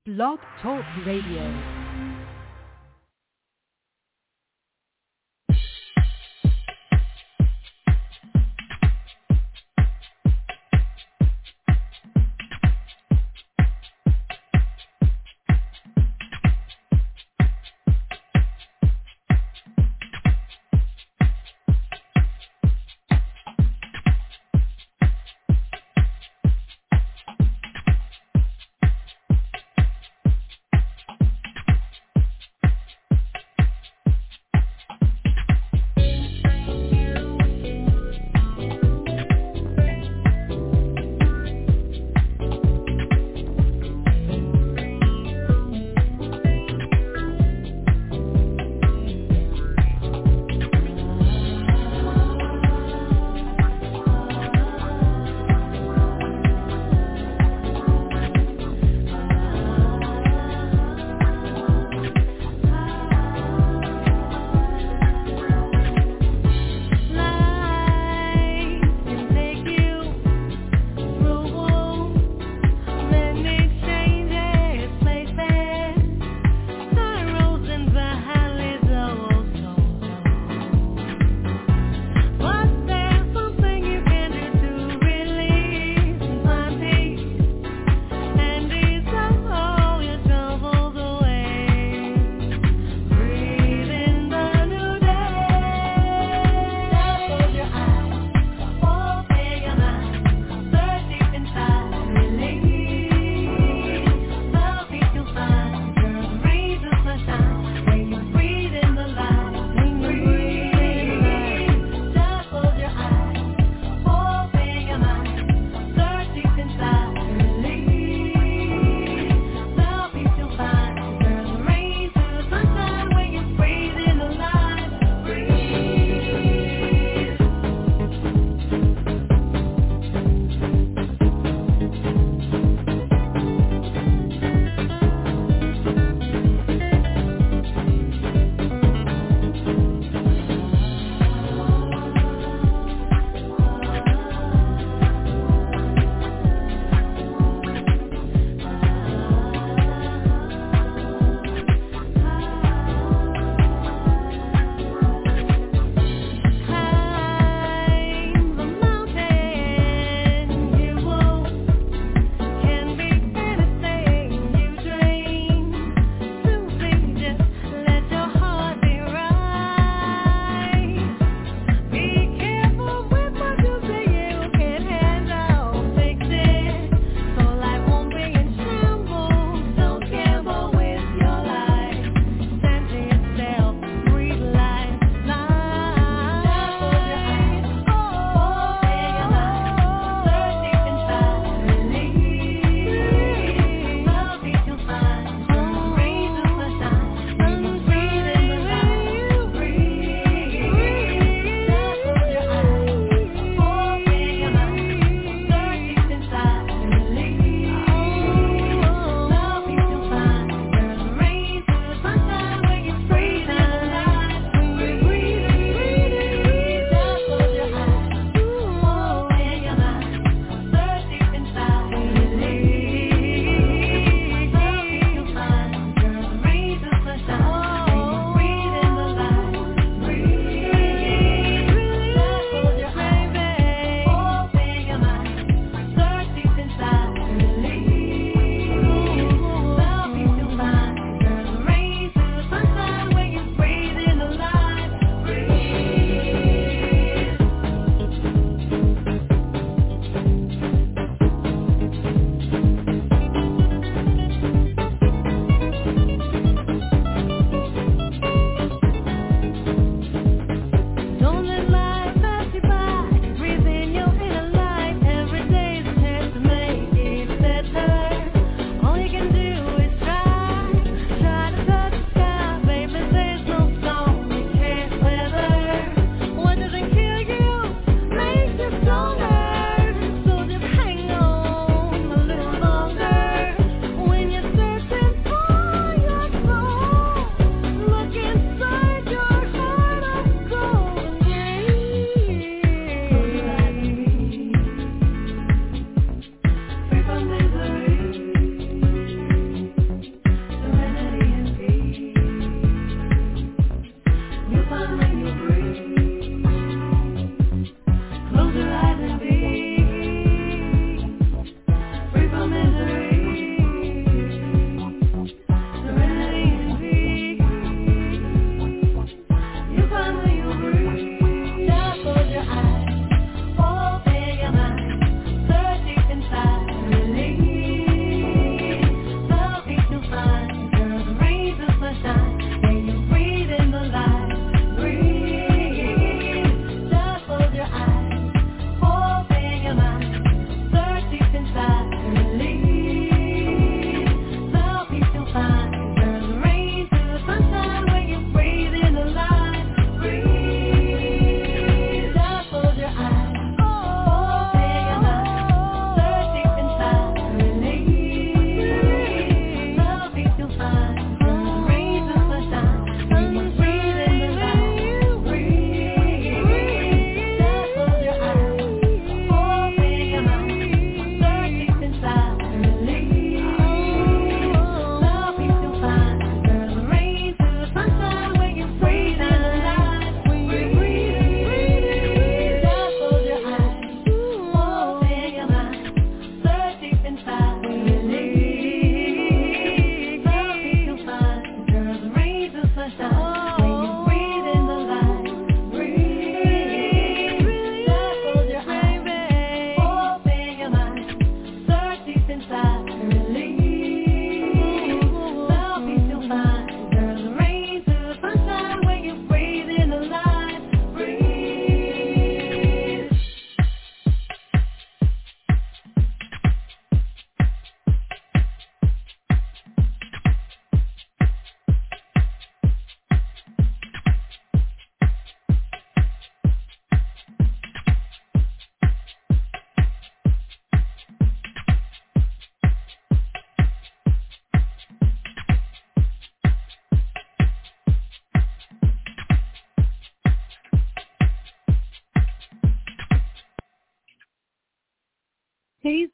Blog Talk Radio.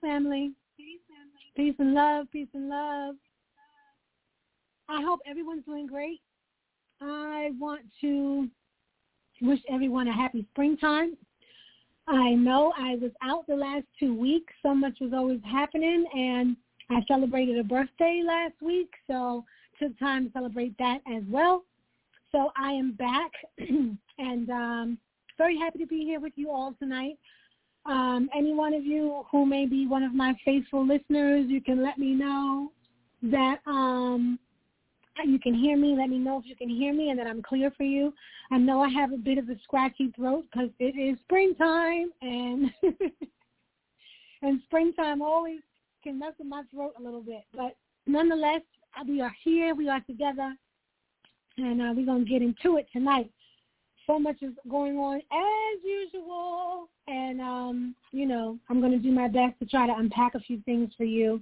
family. Peace and love, peace and love. I hope everyone's doing great. I want to wish everyone a happy springtime. I know I was out the last 2 weeks. So much was always happening, and I celebrated a birthday last week, so took time to celebrate that as well. So I am back, and very happy to be here with you all tonight. Any one of you who may be one of my faithful listeners, you can let me know that you can hear me. Let me know if you can hear me and that I'm clear for you. I know I have a bit of a scratchy throat because it is springtime, and and springtime always can mess with my throat a little bit. But nonetheless, we are here. We are together, and we're going to get into it tonight. So much is going on as usual, and, I'm going to do my best to try to unpack a few things for you.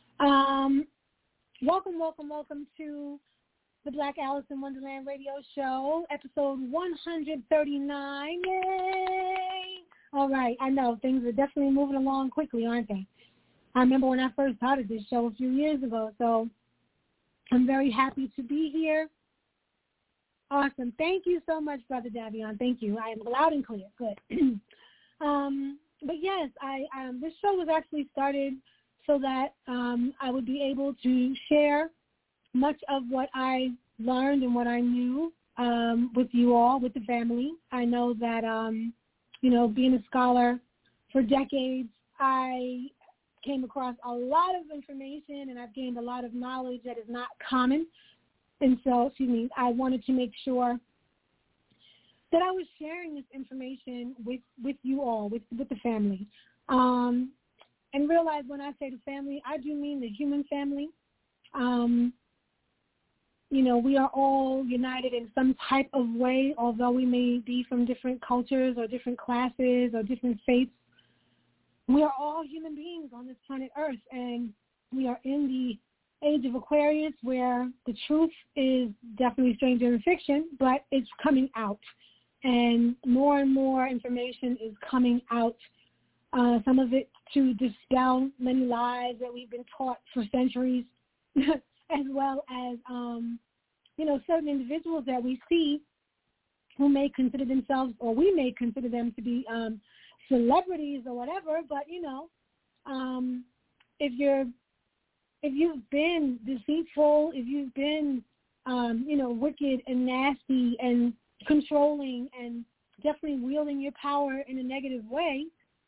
Welcome to the Black Alice in Wonderland radio show, episode 139. Yay! All right, I know things are definitely moving along quickly, aren't they? I remember when I first started this show a few years ago, so I'm very happy to be here. Awesome. Thank you so much, Brother Davion. Thank you. I am loud and clear. Good. But yes, this show was actually started so that I would be able to share much of what I learned and what I knew with you all, with the family. I know that, being a scholar for decades, I came across a lot of information, and I've gained a lot of knowledge that is not common. And so, I wanted to make sure that I was sharing this information with you all, with the family. And realize when I say the family, I do mean the human family. We are all united in some type of way, although we may be from different cultures or different classes or different faiths. We are all human beings on this planet Earth, and we are in the age of Aquarius, where the truth is definitely stranger than fiction, but it's coming out. And more information is coming out, some of it to dispel many lies that we've been taught for centuries, as well as, certain individuals that we see who may consider themselves, or we may consider them to be celebrities or whatever, but, if you've been deceitful, if you've been, wicked and nasty and controlling and definitely wielding your power in a negative way,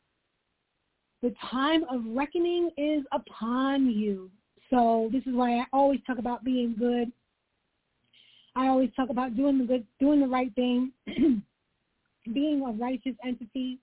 the time of reckoning is upon you. So this is why I always talk about being good. I always talk about doing the right thing, being a righteous entity,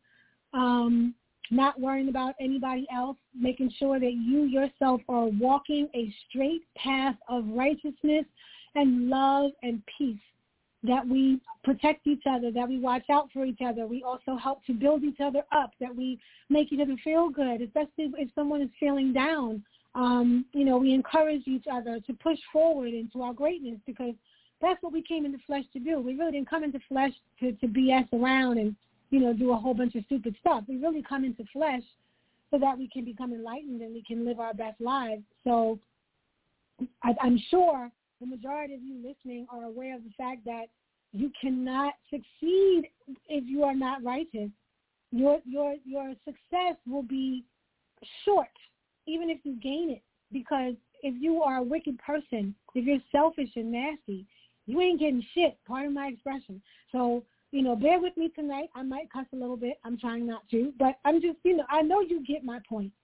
not worrying about anybody else, making sure that you yourself are walking a straight path of righteousness and love and peace, that we protect each other, that we watch out for each other. We also help to build each other up, that we make each other feel good, especially if someone is feeling down. We encourage each other to push forward into our greatness, because that's what we came into flesh to do. We really didn't come into flesh to BS around and do a whole bunch of stupid stuff. We really come into flesh so that we can become enlightened and we can live our best lives. So I'm sure the majority of you listening are aware of the fact that you cannot succeed if you are not righteous. Your success will be short, even if you gain it, because if you are a wicked person, if you're selfish and nasty, you ain't getting shit, pardon my expression. So, bear with me tonight. I might cuss a little bit. I'm trying not to. But I'm just, I know you get my point.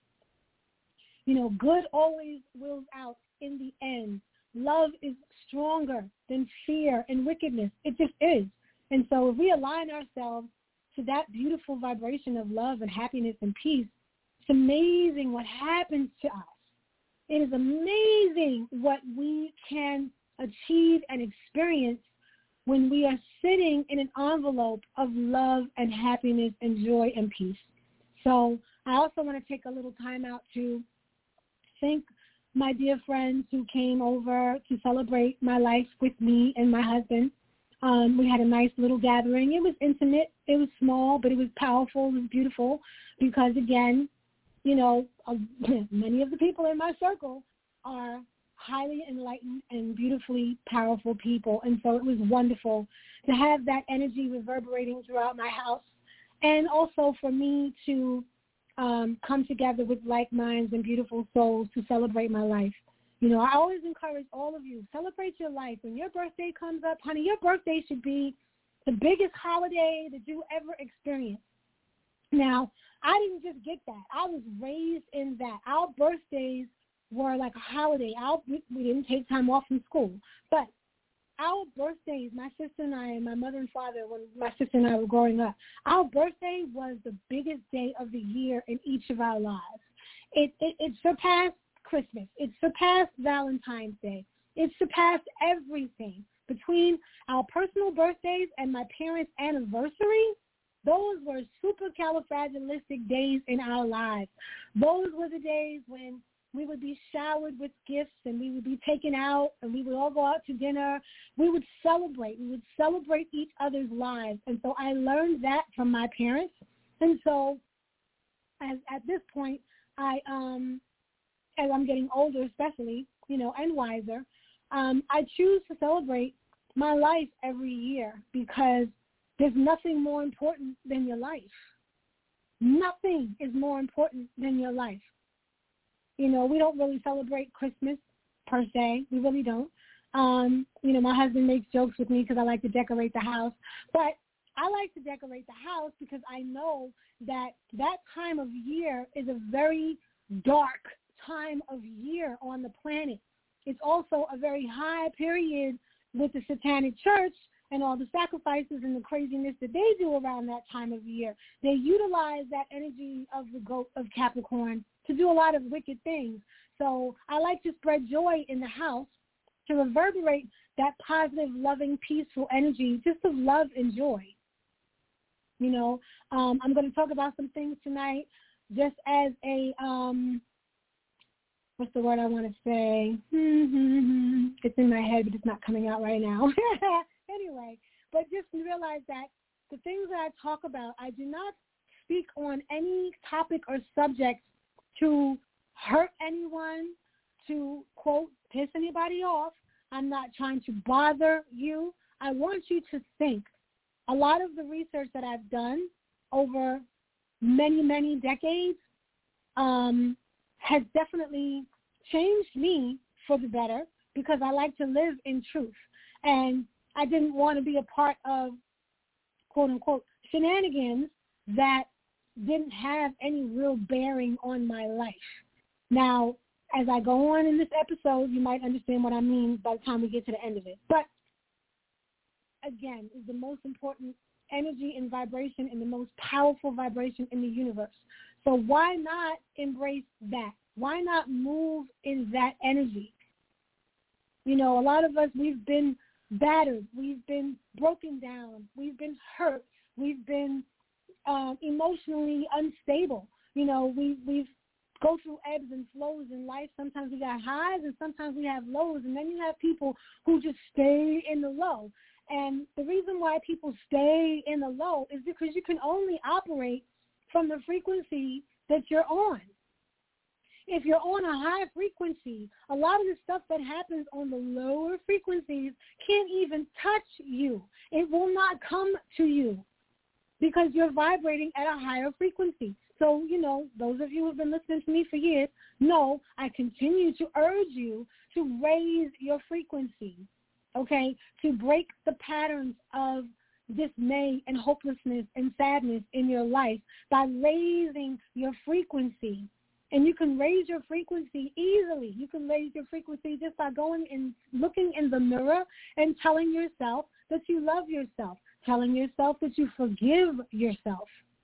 Good always wills out in the end. Love is stronger than fear and wickedness. It just is. And so if we align ourselves to that beautiful vibration of love and happiness and peace, it's amazing what happens to us. It is amazing what we can achieve and experience when we are sitting in an envelope of love and happiness and joy and peace. So I also want to take a little time out to thank my dear friends who came over to celebrate my life with me and my husband. We had a nice little gathering. It was intimate. It was small, but it was powerful. It was beautiful because, again, Many of the people in my circle are highly enlightened and beautifully powerful people. And so it was wonderful to have that energy reverberating throughout my house, and also for me to come together with like minds and beautiful souls to celebrate my life. I always encourage all of you, celebrate your life. When your birthday comes up, honey, your birthday should be the biggest holiday that you ever experienced. Now, I didn't just get that. I was raised in that. Our birthdays were like a holiday. We didn't take time off from school. But our birthdays, my sister and I and my mother and father, when my sister and I were growing up, our birthday was the biggest day of the year in each of our lives. It surpassed Christmas. It surpassed Valentine's Day. It surpassed everything. Between our personal birthdays and my parents' anniversary, those were supercalifragilistic days in our lives. Those were the days when we would be showered with gifts and we would be taken out and we would all go out to dinner. We would celebrate. We would celebrate each other's lives. And so I learned that from my parents. And so at this point, as I'm getting older especially, and wiser, I choose to celebrate my life every year because there's nothing more important than your life. Nothing is more important than your life. We don't really celebrate Christmas per se. We really don't. My husband makes jokes with me because I like to decorate the house. But I like to decorate the house because I know that time of year is a very dark time of year on the planet. It's also a very high period with the Satanic Church and all the sacrifices and the craziness that they do around that time of year. They utilize that energy of the goat of Capricorn to do a lot of wicked things. So I like to spread joy in the house to reverberate that positive, loving, peaceful energy just of love and joy. I'm going to talk about some things tonight just as a, what's the word I want to say? It's in my head, but it's not coming out right now. Anyway, but just realize that the things that I talk about, I do not speak on any topic or subject to hurt anyone, to, quote, piss anybody off. I'm not trying to bother you. I want you to think. A lot of the research that I've done over many, many decades has definitely changed me for the better because I like to live in truth. And I didn't want to be a part of, quote, unquote, shenanigans that didn't have any real bearing on my life. Now, as I go on in this episode, you might understand what I mean by the time we get to the end of it. But, again, is the most important energy and vibration and the most powerful vibration in the universe. So why not embrace that? Why not move in that energy? A lot of us, we've been battered. We've been broken down. We've been hurt. We've been emotionally unstable. We've go through ebbs and flows in life. Sometimes we got highs and sometimes we have lows. And then you have people who just stay in the low. And the reason why people stay in the low is because you can only operate from the frequency that you're on. If you're on a high frequency, a lot of the stuff that happens on the lower frequencies can't even touch you. It will not come to you because you're vibrating at a higher frequency. So, those of you who have been listening to me for years know I continue to urge you to raise your frequency, okay, to break the patterns of dismay and hopelessness and sadness in your life by raising your frequency. And you can raise your frequency easily. You can raise your frequency just by going and looking in the mirror and telling yourself that you love yourself, telling yourself that you forgive yourself.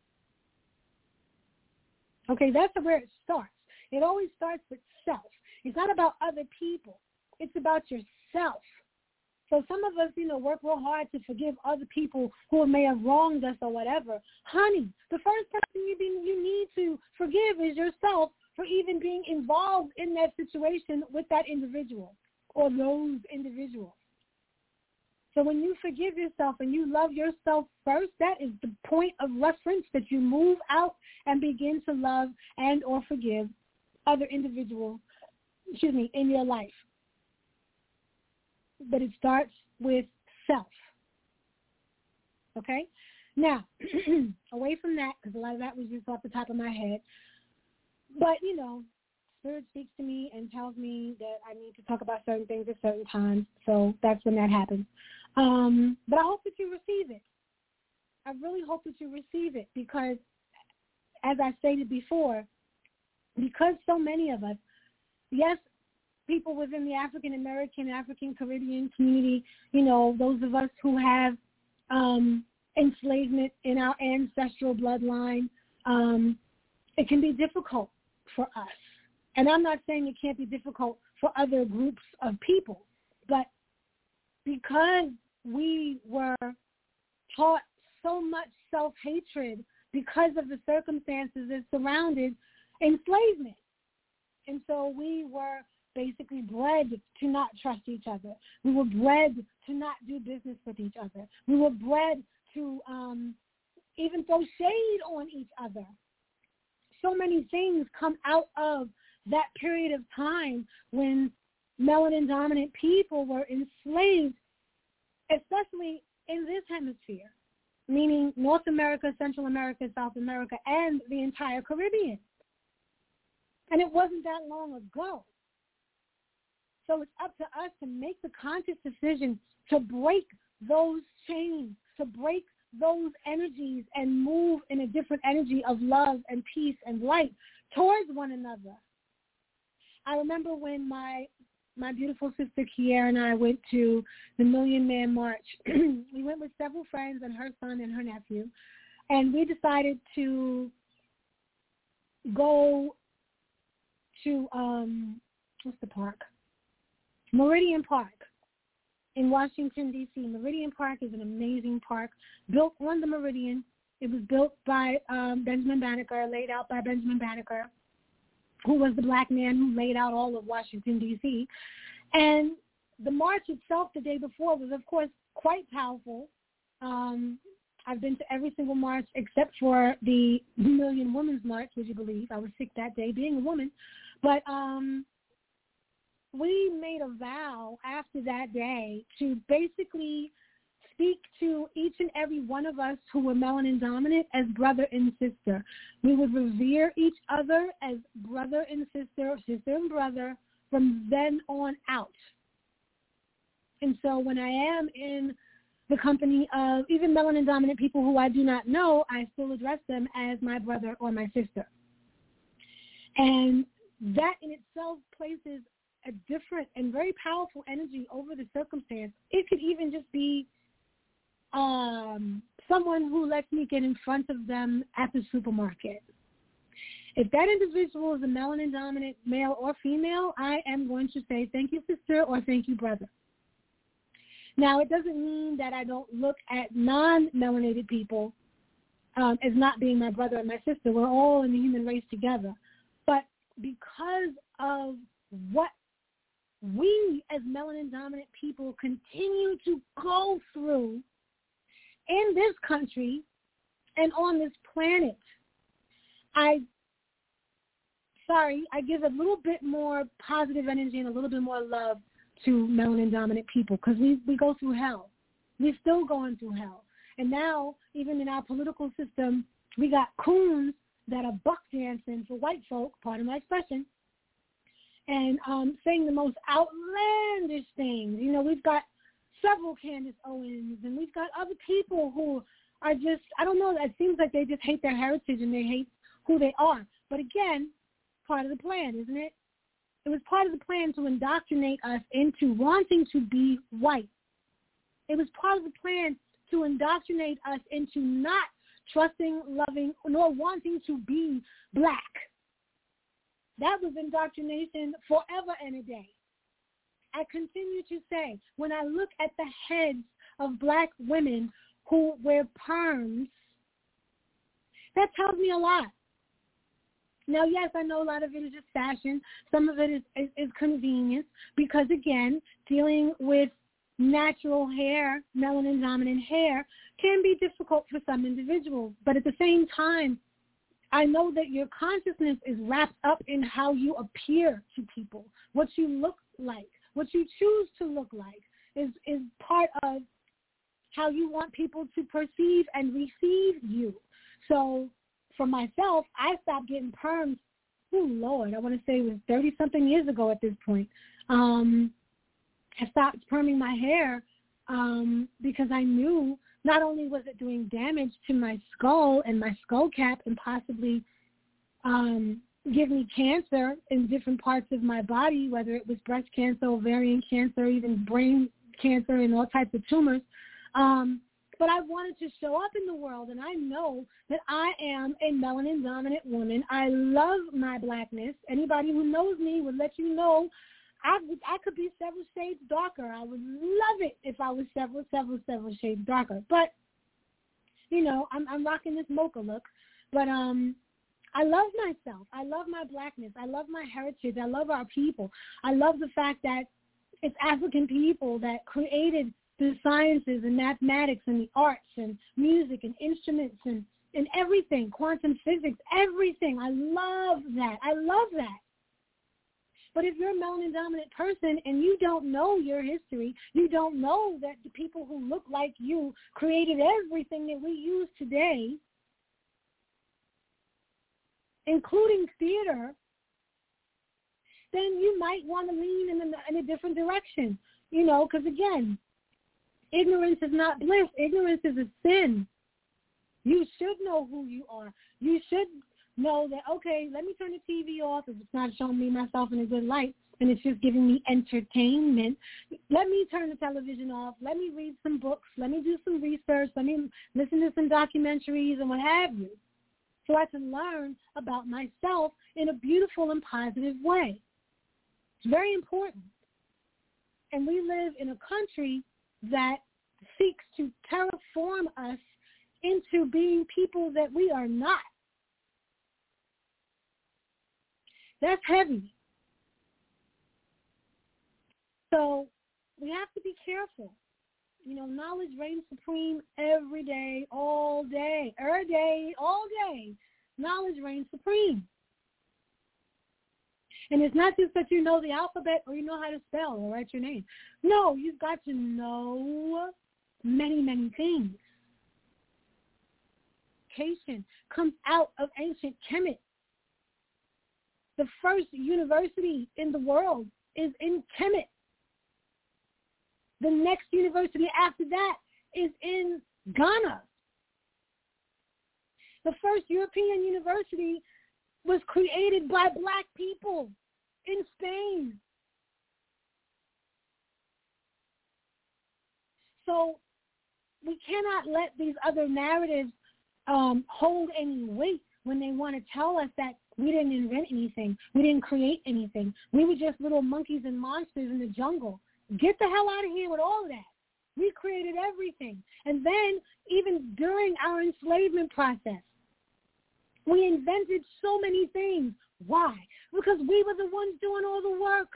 Okay, that's where it starts. It always starts with self. It's not about other people. It's about yourself. So some of us, work real hard to forgive other people who may have wronged us or whatever. Honey, the first person you need to forgive is yourself for even being involved in that situation with that individual or those individuals. So when you forgive yourself and you love yourself first, that is the point of reference that you move out and begin to love and or forgive other individuals, in your life. But it starts with self. Okay? Now, away from that, because a lot of that was just off the top of my head, but, Spirit speaks to me and tells me that I need to talk about certain things at certain times, so that's when that happens. But I hope that you receive it. I really hope that you receive it because, as I stated before, because so many of us, yes, people within the African-American, African-Caribbean community, those of us who have enslavement in our ancestral bloodline, it can be difficult for us. And I'm not saying it can't be difficult for other groups of people, but because we were taught so much self-hatred because of the circumstances that surrounded enslavement. And so we were basically bred to not trust each other. We were bred to not do business with each other. We were bred to even throw shade on each other. So many things come out of that period of time when melanin-dominant people were enslaved, especially in this hemisphere, meaning North America, Central America, South America, and the entire Caribbean. And it wasn't that long ago. So it's up to us to make the conscious decision to break those chains, to break those energies and move in a different energy of love and peace and light towards one another. I remember when my beautiful sister Kiera and I went to the Million Man March. We went with several friends and her son and her nephew, and we decided to go to, what's the park? Meridian Park in Washington, D.C. Meridian Park is an amazing park built on the Meridian. It was built by Benjamin Banneker, laid out by Benjamin Banneker, who was the black man who laid out all of Washington, D.C. And the march itself the day before was, of course, quite powerful. I've been to every single march except for the Million Women's March, would you believe? I was sick that day being a woman. But we made a vow after that day to basically speak to each and every one of us who were melanin dominant as brother and sister. We would revere each other as brother and sister, sister and brother, from then on out. And so when I am in the company of even melanin dominant people who I do not know, I still address them as my brother or my sister. And that in itself places a different and very powerful energy over the circumstance. It could even just be someone who lets me get in front of them at the supermarket. If that individual is a melanin-dominant male or female, I am going to say thank you, sister, or thank you, brother. Now, it doesn't mean that I don't look at non-melanated people as not being my brother and my sister. We're all in the human race together. But because of what we as melanin-dominant people continue to go through in this country and on this planet, I give a little bit more positive energy and a little bit more love to melanin-dominant people because we go through hell. We're still going through hell. And now, even in our political system, we got coons that are buck dancing for white folk, pardon my expression, and saying the most outlandish things. We've got several Candace Owens, and we've got other people who are just, I don't know, it seems like they just hate their heritage and they hate who they are. But again, part of the plan, isn't it? It was part of the plan to indoctrinate us into wanting to be white. It was part of the plan to indoctrinate us into not trusting, loving, nor wanting to be black. That was indoctrination forever and a day. I continue to say, when I look at the heads of black women who wear perms, that tells me a lot. Now, yes, I know a lot of it is just fashion. Some of it is convenience because, again, dealing with natural hair, melanin-dominant hair, can be difficult for some individuals. But at the same time, I know that your consciousness is wrapped up in how you appear to people, what you look like, what you choose to look like is part of how you want people to perceive and receive you. So for myself, I stopped getting perms, oh, Lord, I want to say it was 30-something years ago at this point. I stopped perming my hair because I knew not only was it doing damage to my skull and my skull cap and possibly give me cancer in different parts of my body, whether it was breast cancer, ovarian cancer, even brain cancer and all types of tumors. But I wanted to show up in the world, and I know that I am a melanin-dominant woman. I love my blackness. Anybody who knows me would let you know I could be several shades darker. I would love it if I was several shades darker. But, you know, I'm rocking this mocha look. But I love myself. I love my blackness. I love my heritage. I love our people. I love the fact that it's African people that created the sciences and mathematics and the arts and music and instruments and everything, quantum physics, everything. I love that. I love that. But if you're a melanin-dominant person and you don't know your history, you don't know that the people who look like you created everything that we use today, including theater, then you might want to lean in a different direction, you know, because, again, ignorance is not bliss. Ignorance is a sin. You should know who you are. You should know that, okay, let me turn the TV off if it's not showing me myself in a good light and it's just giving me entertainment. Let me turn the television off. Let me read some books. Let me do some research. Let me listen to some documentaries and what have you, so I can learn about myself in a beautiful and positive way. It's very important. And we live in a country that seeks to terraform us into being people that we are not. That's heavy. So we have to be careful. You know, knowledge reigns supreme every day, all day, every day, all day. Knowledge reigns supreme. And it's not just that you know the alphabet or you know how to spell or write your name. No, you've got to know many, many things. Education comes out of ancient Kemet. The first university in the world is in Kemet. The next university after that is in Ghana. The first European university was created by black people in Spain. So we cannot let these other narratives hold any weight when they want to tell us that we didn't invent anything, we didn't create anything. We were just little monkeys and monsters in the jungle. Get the hell out of here with all of that. We created everything. And then even during our enslavement process, we invented so many things. Why? Because we were the ones doing all the work.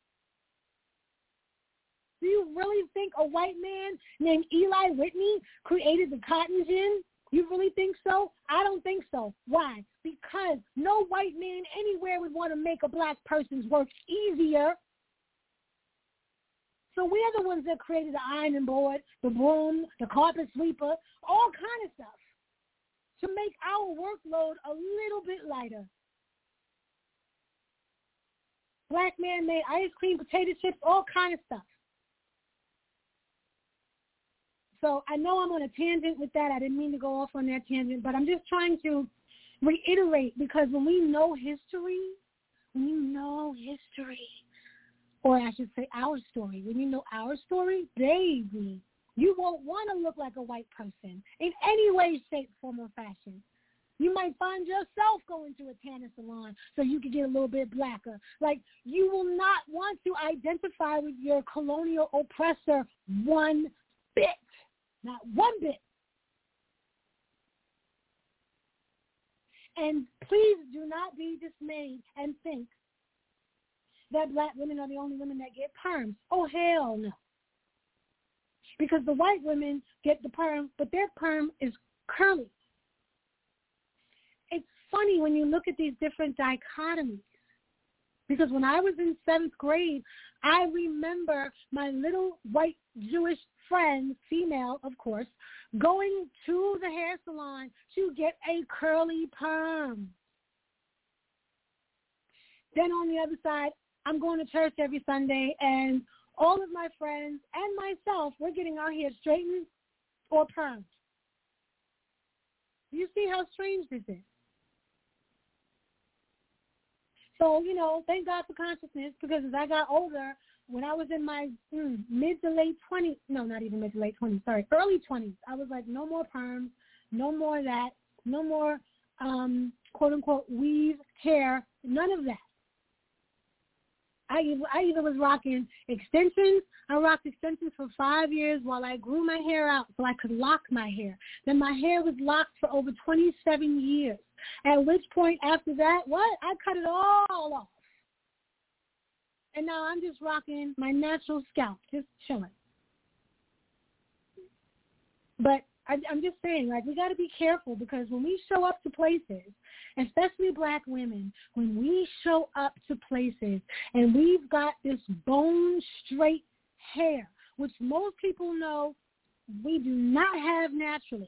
Do you really think a white man named Eli Whitney created the cotton gin? You really think so? I don't think so. Why? Because no white man anywhere would want to make a black person's work easier. So we are the ones that created the ironing board, the broom, the carpet sweeper, all kind of stuff to make our workload a little bit lighter. Black man made ice cream, potato chips, all kind of stuff. So I know I'm on a tangent with that. I didn't mean to go off on that tangent, but I'm just trying to reiterate, because when we know history, or I should say our story, when you know our story, baby, you won't want to look like a white person in any way, shape, form, or fashion. You might find yourself going to a tanning salon so you can get a little bit blacker. Like, you will not want to identify with your colonial oppressor one bit. Not one bit. And please do not be dismayed and think that black women are the only women that get perms. Oh, hell no. because the white women get the perm, but their perm is curly. It's funny when you look at these different dichotomies, because when I was in 7th grade, I remember my little white Jewish friend, female of course, going to the hair salon to get a curly perm. Then on the other side, I'm going to church every Sunday, and all of my friends and myself, we're getting our hair straightened or permed. You see how strange this is? So, thank God for consciousness, because as I got older, when I was in my mid to late 20s, no, not even mid to late 20s, sorry, early 20s, I was like, no more perms, no more that, no more, quote-unquote, weave hair, none of that. I either was rocking extensions. I rocked extensions for 5 years while I grew my hair out so I could lock my hair. Then my hair was locked for over 27 years, at which point after that, I cut it all off. And now I'm just rocking my natural scalp, just chilling. But I'm just saying, we got to be careful, because when we show up to places, especially black women, when we show up to places and we've got this bone straight hair, which most people know we do not have naturally.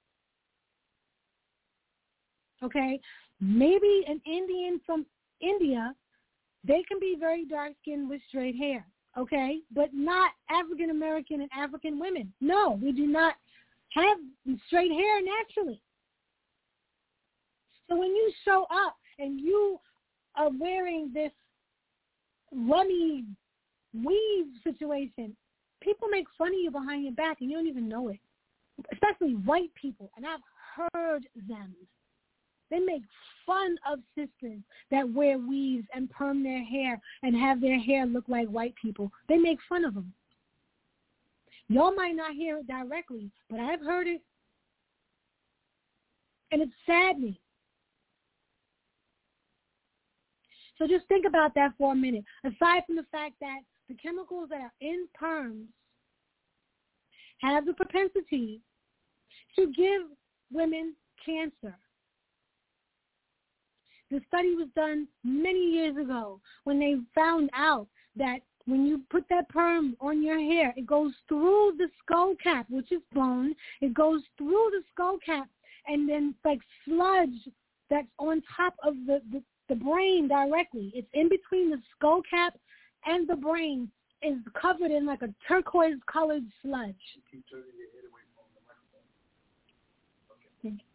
Okay? Maybe an Indian from India, they can be very dark-skinned with straight hair, okay? But not African-American and African women. No, we do not have straight hair naturally. So when you show up and you are wearing this rummy weave situation, people make fun of you behind your back and you don't even know it, especially white people. And I've heard them. They make fun of sisters that wear weaves and perm their hair and have their hair look like white people. They make fun of them. Y'all might not hear it directly, but I've heard it, and it's saddening. So just think about that for a minute. Aside from the fact that the chemicals that are in perms have the propensity to give women cancer. The study was done many years ago when they found out that when you put that perm on your hair, it goes through the skull cap, which is bone. It goes through the skull cap, and then like sludge that's on top of the brain directly. It's in between the skull cap and the brain, is covered in like a turquoise-colored sludge. Keep turning your head away from the microphone. Okay.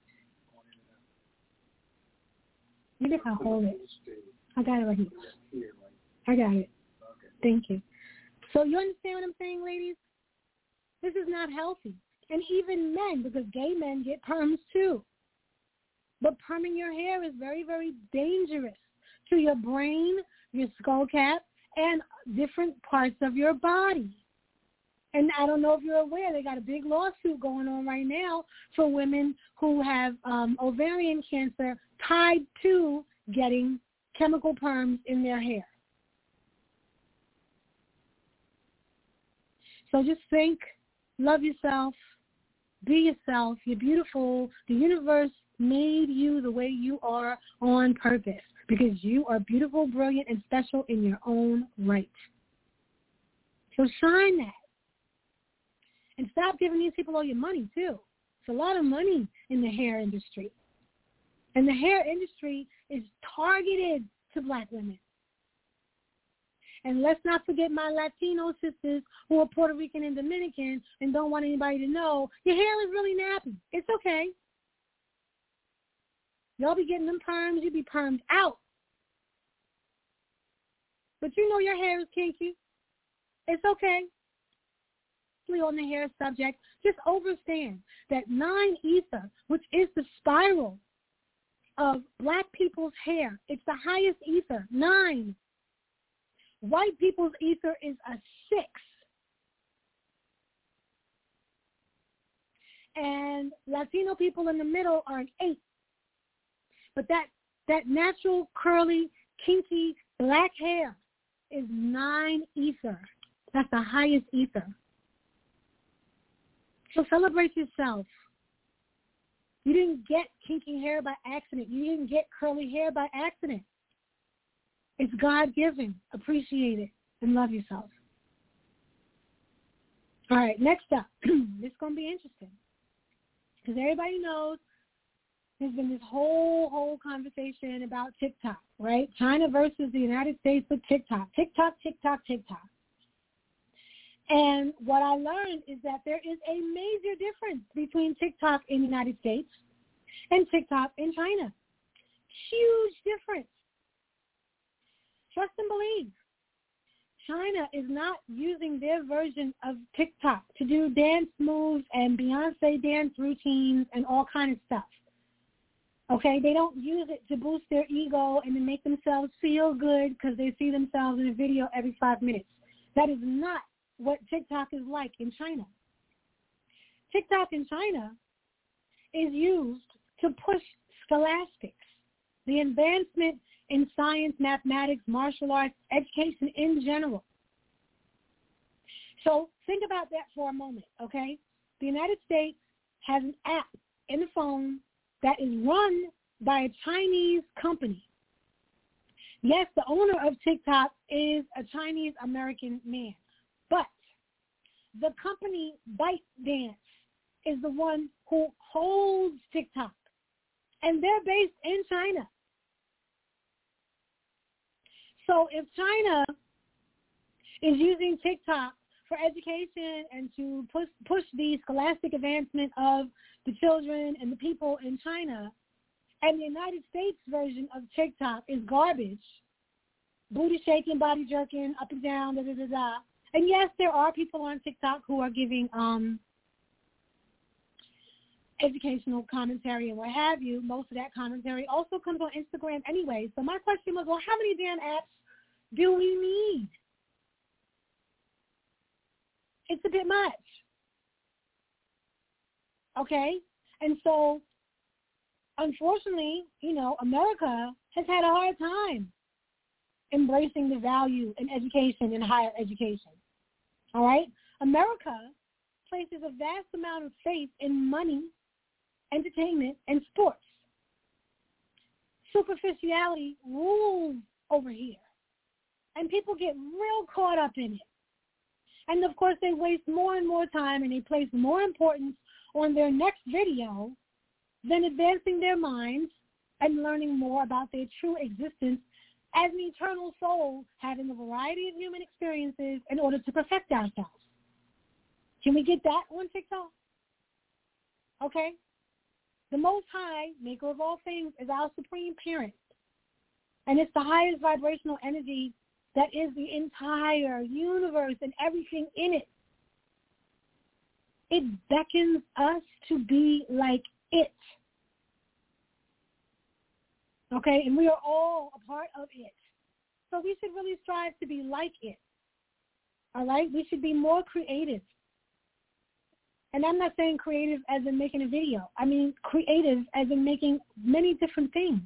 Maybe if I hold it. I got it right here. I got it. Thank you. So you understand what I'm saying, ladies? This is not healthy. And even men, because gay men get perms too. But perming your hair is very, very dangerous to your brain, your skull cap, and different parts of your body. And I don't know if you're aware, they got a big lawsuit going on right now for women who have ovarian cancer tied to getting chemical perms in their hair. So just think, love yourself, be yourself. You're beautiful. The universe made you the way you are on purpose, because you are beautiful, brilliant, and special in your own right. So shine that. And stop giving these people all your money, too. It's a lot of money in the hair industry. And the hair industry is targeted to black women. And let's not forget my Latino sisters who are Puerto Rican and Dominican and don't want anybody to know, your hair is really nappy. It's okay. Y'all be getting them perms, you be permed out. But you know your hair is kinky. It's okay. On the hair subject, just understand that 9-ether, which is the spiral of black people's hair, it's the highest ether, 9. White people's ether is a 6. And Latino people in the middle are an 8. But that natural, curly, kinky, black hair is 9 ether. That's the highest ether. So celebrate yourself. You didn't get kinky hair by accident. You didn't get curly hair by accident. It's God-given. Appreciate it and love yourself. All right, next up. This is going to be interesting because everybody knows there's been this whole conversation about TikTok, right? China versus the United States with TikTok. TikTok. And what I learned is that there is a major difference between TikTok in the United States and TikTok in China. Huge difference. Trust and believe. China is not using their version of TikTok to do dance moves and Beyonce dance routines and all kind of stuff. Okay? They don't use it to boost their ego and to make themselves feel good because they see themselves in a video every 5 minutes. That is not what TikTok is like in China. TikTok in China is used to push scholastics, the advancement in science, mathematics, martial arts, education in general. So think about that for a moment, okay? The United States has an app in the phone that is run by a Chinese company. Yes, the owner of TikTok is a Chinese-American man, but the company ByteDance is the one who holds TikTok, and they're based in China. So if China is using TikTok for education and to push the scholastic advancement of the children and the people in China, and the United States version of TikTok is garbage, booty shaking, body jerking, up and down, da-da-da-da. And yes, there are people on TikTok who are giving educational commentary and what have you. Most of that commentary also comes on Instagram anyway. So my question was, well, how many damn apps do we need? It's a bit much. Okay? And so, unfortunately, America has had a hard time embracing the value in education and higher education. All right? America places a vast amount of faith in money, entertainment, and sports. Superficiality rules over here. And people get real caught up in it. And, of course, they waste more and more time and they place more importance on their next video than advancing their minds and learning more about their true existence as an eternal soul, having a variety of human experiences in order to perfect ourselves. Can we get that on TikTok? Okay? The Most High, maker of all things, is our supreme parent. And it's the highest vibrational energy that is the entire universe and everything in it. It beckons us to be like it. Okay? And we are all a part of it. So we should really strive to be like it. All right? We should be more creative. And I'm not saying creative as in making a video. I mean creative as in making many different things.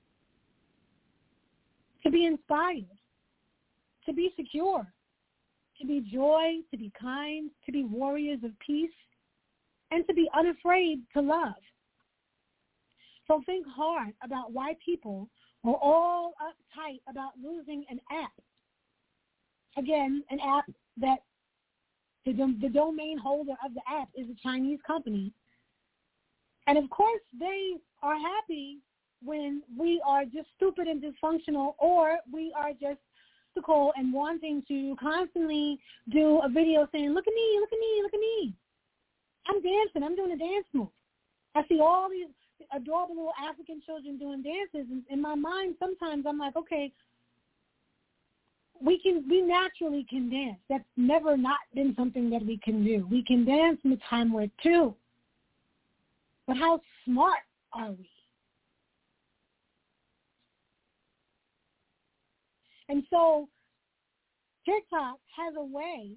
To be inspired. To be secure. To be joy. To be kind. To be warriors of peace. And to be unafraid to love. So think hard about why people are all uptight about losing an app. Again, an app that the domain holder of the app is a Chinese company. And, of course, they are happy when we are just stupid and dysfunctional, or we are just mystical and wanting to constantly do a video saying, look at me, look at me, look at me. I'm dancing. I'm doing a dance move. I see all these adorable little African children doing dances. And in my mind, sometimes I'm like, okay, we naturally can dance. That's never not been something that we can do. We can dance in the time we're too. But how smart are we? And so TikTok has a way,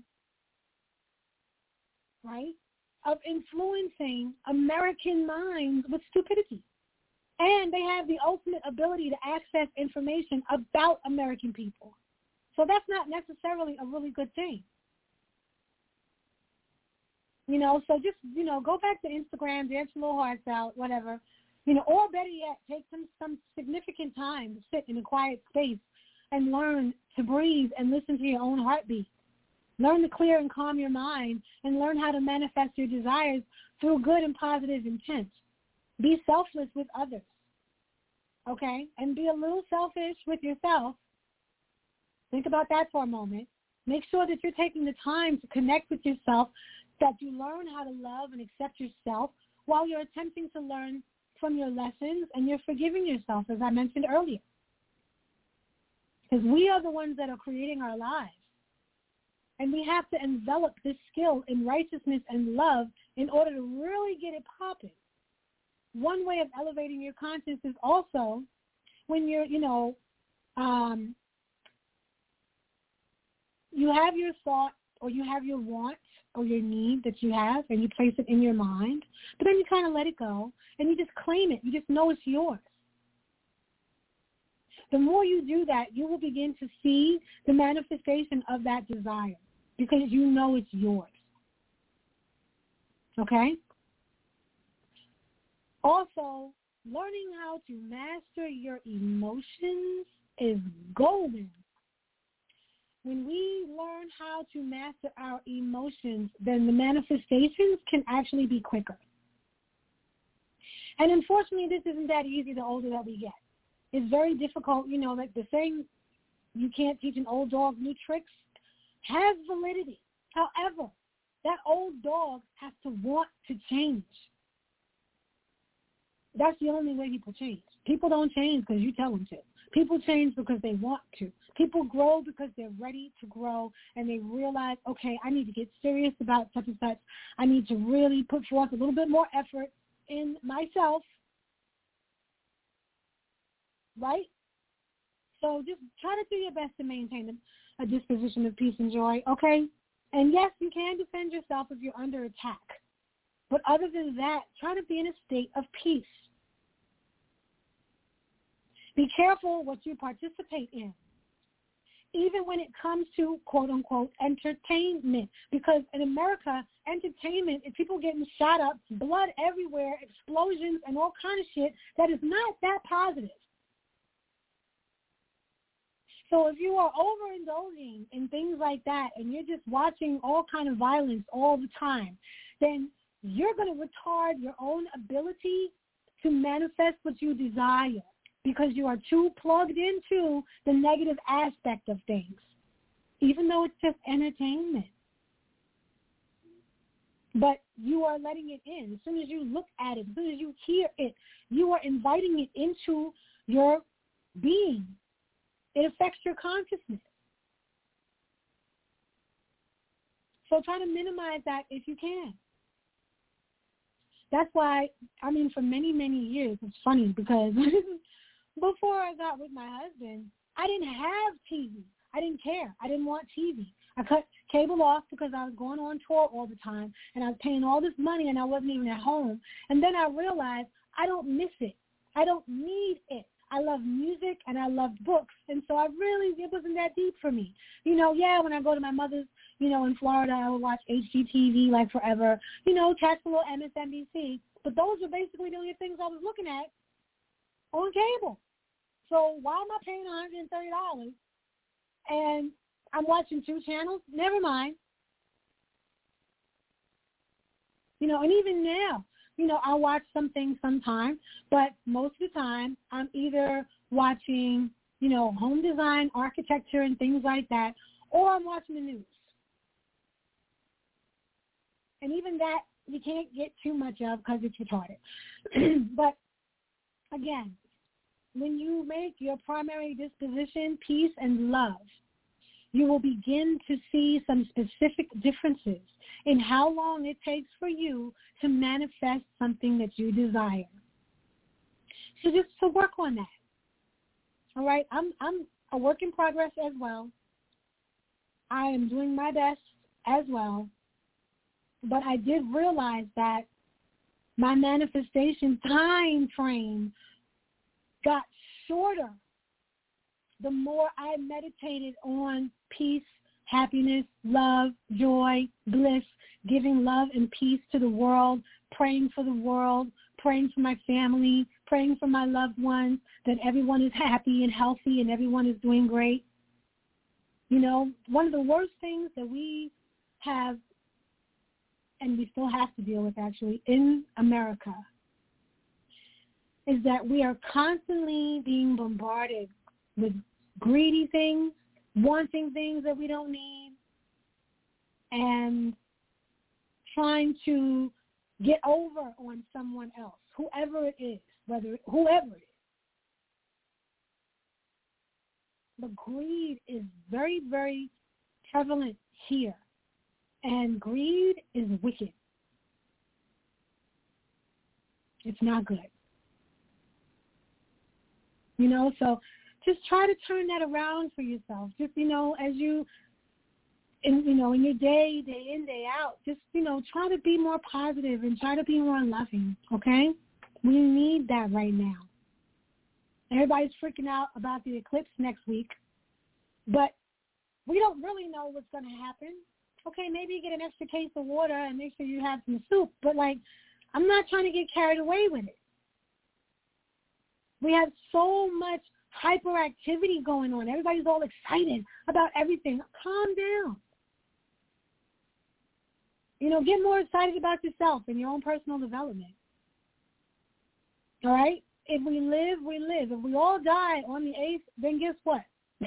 right, of influencing American minds with stupidity. And they have the ultimate ability to access information about American people. So that's not necessarily a really good thing. So just, go back to Instagram, dance your little hearts out, whatever. Or better yet, take some significant time to sit in a quiet space and learn to breathe and listen to your own heartbeat. Learn to clear and calm your mind and learn how to manifest your desires through good and positive intent. Be selfless with others, okay? And be a little selfish with yourself. Think about that for a moment. Make sure that you're taking the time to connect with yourself, that you learn how to love and accept yourself while you're attempting to learn from your lessons and you're forgiving yourself, as I mentioned earlier. Because we are the ones that are creating our lives. And we have to envelop this skill in righteousness and love in order to really get it popping. One way of elevating your conscience is also when you're, you have your thought or you have your want or your need that you have and you place it in your mind, but then you kind of let it go and you just claim it. You just know it's yours. The more you do that, you will begin to see the manifestation of that desire because you know it's yours. Okay? Also, learning how to master your emotions is golden. When we learn how to master our emotions, then the manifestations can actually be quicker. And unfortunately, this isn't that easy the older that we get. It's very difficult, like the saying, you can't teach an old dog new tricks, has validity. However, that old dog has to want to change. That's the only way people change. People don't change because you tell them to. People change because they want to. People grow because they're ready to grow and they realize, okay, I need to get serious about such and such. I need to really put forth a little bit more effort in myself, right? So just try to do your best to maintain a disposition of peace and joy, okay? And yes, you can defend yourself if you're under attack. But other than that, try to be in a state of peace. Be careful what you participate in, even when it comes to, quote-unquote, entertainment. Because in America, entertainment is people getting shot up, blood everywhere, explosions, and all kind of shit that is not that positive. So if you are overindulging in things like that and you're just watching all kind of violence all the time, then you're going to retard your own ability to manifest what you desire because you are too plugged into the negative aspect of things, even though it's just entertainment. But you are letting it in. As soon as you look at it, as soon as you hear it, you are inviting it into your being. It affects your consciousness. So try to minimize that if you can. That's why, for many, many years, it's funny because before I got with my husband, I didn't have TV. I didn't care. I didn't want TV. I cut cable off because I was going on tour all the time, and I was paying all this money, and I wasn't even at home. And then I realized I don't miss it. I don't need it. I love music, and I love books, and so it wasn't that deep for me. When I go to my mother's, in Florida, I would watch HGTV like forever, catch a little MSNBC, but those are basically the only things I was looking at on cable. So why am I paying $130 and I'm watching 2 channels? Never mind. And even now, I watch some things sometimes, but most of the time I'm either watching, home design, architecture, and things like that, or I'm watching the news. And even that you can't get too much of because it's retarded. But, again, when you make your primary disposition peace and love, you will begin to see some specific differences in how long it takes for you to manifest something that you desire. So just to work on that. All right? I'm a work in progress as well. I am doing my best as well. But I did realize that my manifestation time frame got shorter the more I meditated on peace, happiness, love, joy, bliss, giving love and peace to the world, praying for the world, praying for my family, praying for my loved ones, that everyone is happy and healthy and everyone is doing great. You know, one of the worst things that we have, and we still have to deal with actually, in America, is that we are constantly being bombarded with greedy things, wanting things that we don't need, and trying to get over on someone else, whoever it is, whoever it is. But greed is very, very prevalent here. And greed is wicked. It's not good. You know, so just try to turn that around for yourself. Just, you know, as you, in your day in, day out, just, you know, try to be more positive and try to be more loving, okay? We need that right now. Everybody's freaking out about the eclipse next week, but we don't really know what's going to happen. Okay, maybe you get an extra case of water and make sure you have some soup, but, like, I'm not trying to get carried away with it. We have so much hyperactivity going on. Everybody's all excited about everything. Calm down. You know, get more excited about yourself and your own personal development. All right? If we live, we live. If we all die on the 8th, then guess what?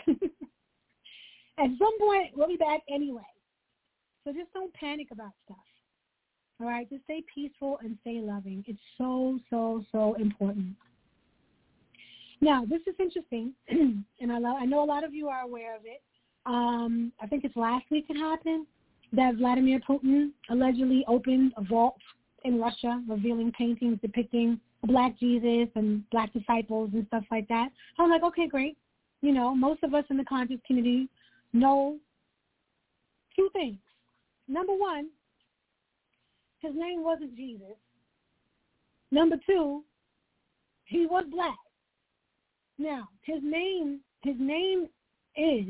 At some point, we'll be back anyway. So just don't panic about stuff. All right? Just stay peaceful and stay loving. It's so, so, so important. Now, this is interesting, and I know a lot of you are aware of it. I think it's last week it happened that Vladimir Putin allegedly opened a vault in Russia, revealing paintings depicting Black Jesus and Black disciples and stuff like that. I was like, okay, great. You know, most of us in the conscious community know two things. Number one, his name wasn't Jesus. Number two, he was Black. Now, his name is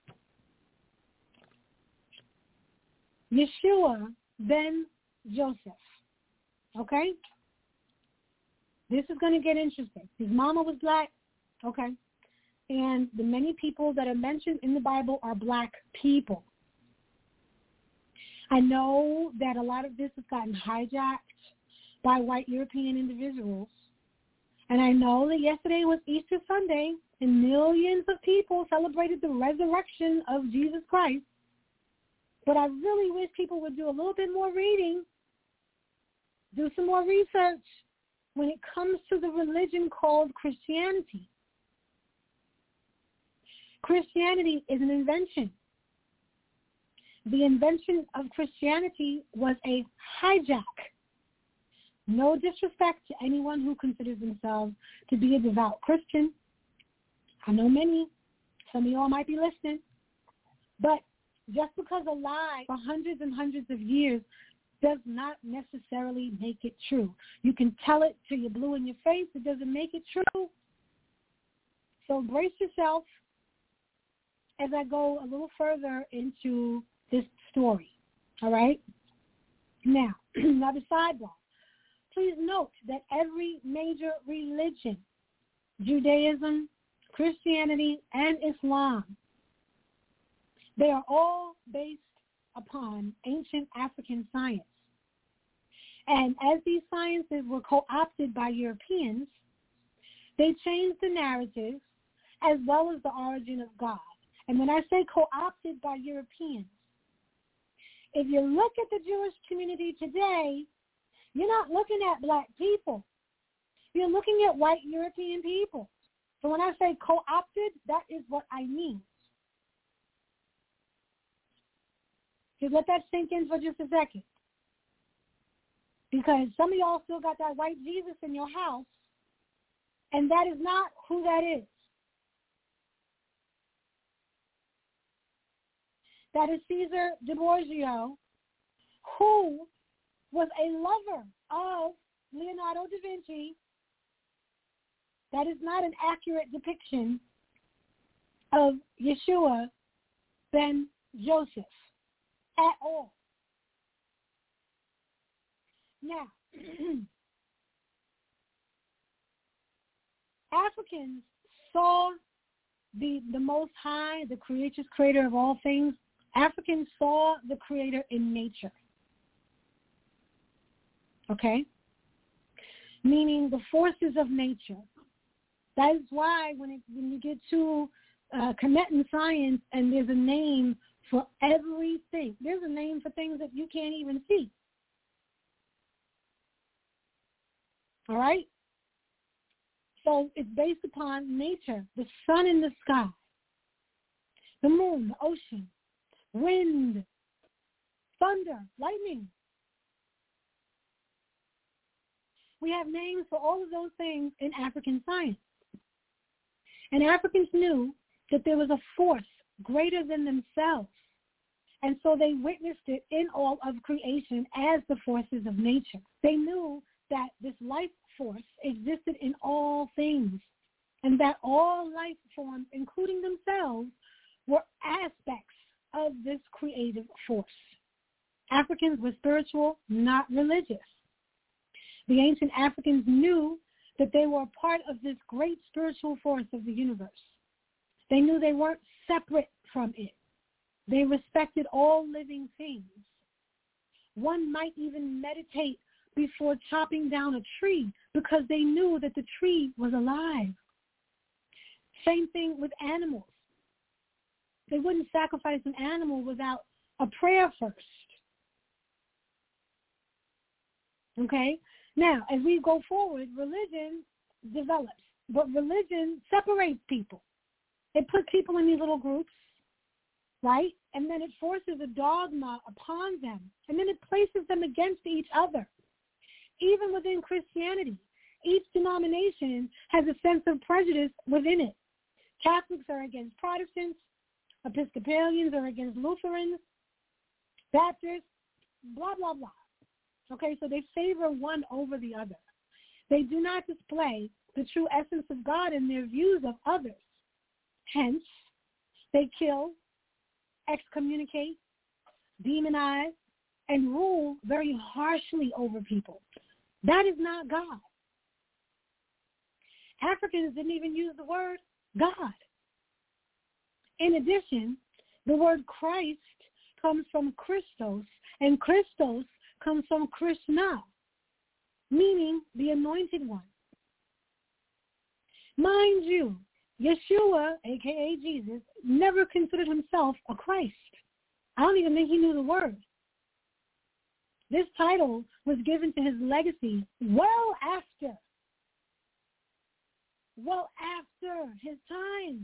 Yeshua ben Joseph. Okay? This is going to get interesting. His mama was Black. Okay? And the many people that are mentioned in the Bible are Black people. I know that a lot of this has gotten hijacked by white European individuals. And I know that yesterday was Easter Sunday, and millions of people celebrated the resurrection of Jesus Christ. But I really wish people would do a little bit more reading, do some more research when it comes to the religion called Christianity. Christianity is an invention. The invention of Christianity was a hijack. No disrespect to anyone who considers themselves to be a devout Christian. I know many. Some of y'all might be listening. But just because a lie for hundreds and hundreds of years does not necessarily make it true. You can tell it till you're blue in your face. It doesn't make it true. So brace yourself as I go a little further into this story. All right? Now the sidebar. Please note that every major religion, Judaism, Christianity, and Islam, they are all based upon ancient African science. And as these sciences were co-opted by Europeans, they changed the narrative as well as the origin of God. And when I say co-opted by Europeans, if you look at the Jewish community today, you're not looking at Black people. You're looking at white European people. So when I say co-opted, that is what I mean. Just let that sink in for just a second. Because some of y'all still got that white Jesus in your house, and that is not who that is. That is Caesar Borgia, who was a lover of Leonardo da Vinci. That is not an accurate depiction of Yeshua ben Joseph at all. Now, Africans saw the Most High, the creator of all things. Africans saw the Creator in nature. Okay? Meaning the forces of nature. That is why when you get to Kemetan science and there's a name for everything, there's a name for things that you can't even see. All right? So it's based upon nature, the sun in the sky, the moon, the ocean, wind, thunder, lightning. We have names for all of those things in African science. And Africans knew that there was a force greater than themselves. And so they witnessed it in all of creation as the forces of nature. They knew that this life force existed in all things, and that all life forms, including themselves, were aspects of this creative force. Africans were spiritual, not religious. The ancient Africans knew that they were a part of this great spiritual force of the universe. They knew they weren't separate from it. They respected all living things. One might even meditate before chopping down a tree because they knew that the tree was alive. Same thing with animals. They wouldn't sacrifice an animal without a prayer first. Okay? Now, as we go forward, religion develops, but religion separates people. It puts people in these little groups, right? And then it forces a dogma upon them, and then it places them against each other. Even within Christianity, each denomination has a sense of prejudice within it. Catholics are against Protestants, Episcopalians are against Lutherans, Baptists, blah, blah, blah. Okay, so they favor one over the other. They do not display the true essence of God in their views of others. Hence, they kill, excommunicate, demonize, and rule very harshly over people. That is not God. Africans didn't even use the word God. In addition, the word Christ comes from Christos, and Christos comes from Krishna, meaning the anointed one. Mind you, Yeshua, a.k.a. Jesus, never considered himself a Christ. I don't even think he knew the word. This title was given to his legacy well after his time.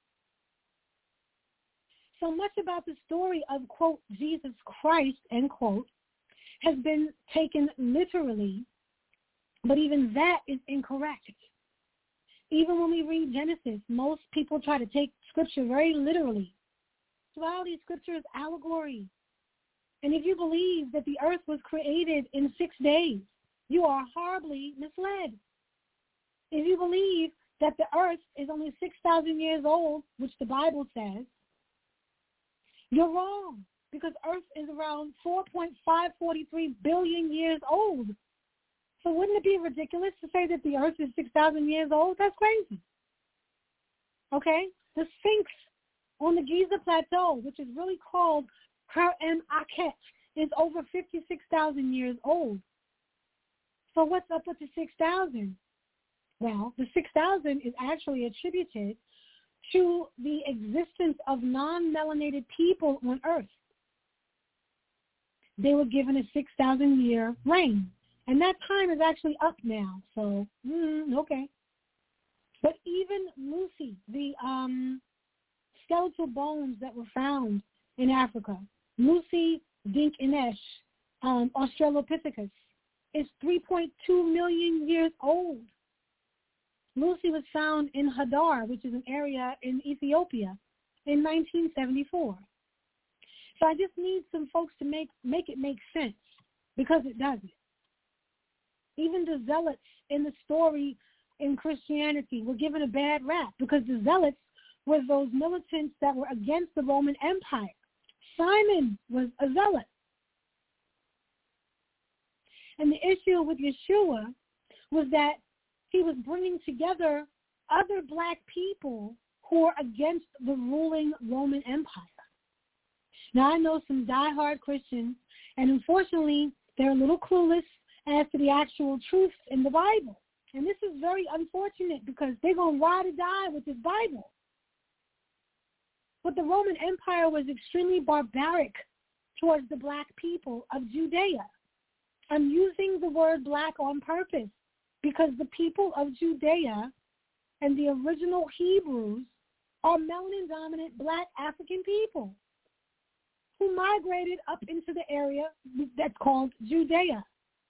So much about the story of, quote, Jesus Christ, end quote, has been taken literally, but even that is incorrect. Even when we read Genesis, most people try to take Scripture very literally. Spirituality, Scripture is allegory. And if you believe that the earth was created in 6 days, you are horribly misled. If you believe that the earth is only 6,000 years old, which the Bible says, you're wrong, because earth is around 4.543 billion years old. So wouldn't it be ridiculous to say that the earth is 6,000 years old? That's crazy. Okay? The Sphinx on the Giza Plateau, which is really called Kher-em-Akhet, is over 56,000 years old. So what's up with the 6,000? Well, the 6,000 is actually attributed to the existence of non-melanated people on Earth. They were given a 6,000-year reign. And that time is actually up now. So, okay. But even Lucy, the skeletal bones that were found in Africa, Lucy Dinkinesh, Australopithecus, is 3.2 million years old. Lucy was found in Hadar, which is an area in Ethiopia, in 1974. So I just need some folks to make it make sense, because it doesn't. Even the zealots in the story in Christianity were given a bad rap, because the zealots were those militants that were against the Roman Empire. Simon was a zealot. And the issue with Yeshua was that he was bringing together other black people who are against the ruling Roman Empire. Now, I know some diehard Christians, and unfortunately, they're a little clueless as to the actual truth in the Bible. And this is very unfortunate because they're going to ride or die with this Bible. But the Roman Empire was extremely barbaric towards the black people of Judea. I'm using the word black on purpose because the people of Judea and the original Hebrews are melanin-dominant black African people who migrated up into the area that's called Judea.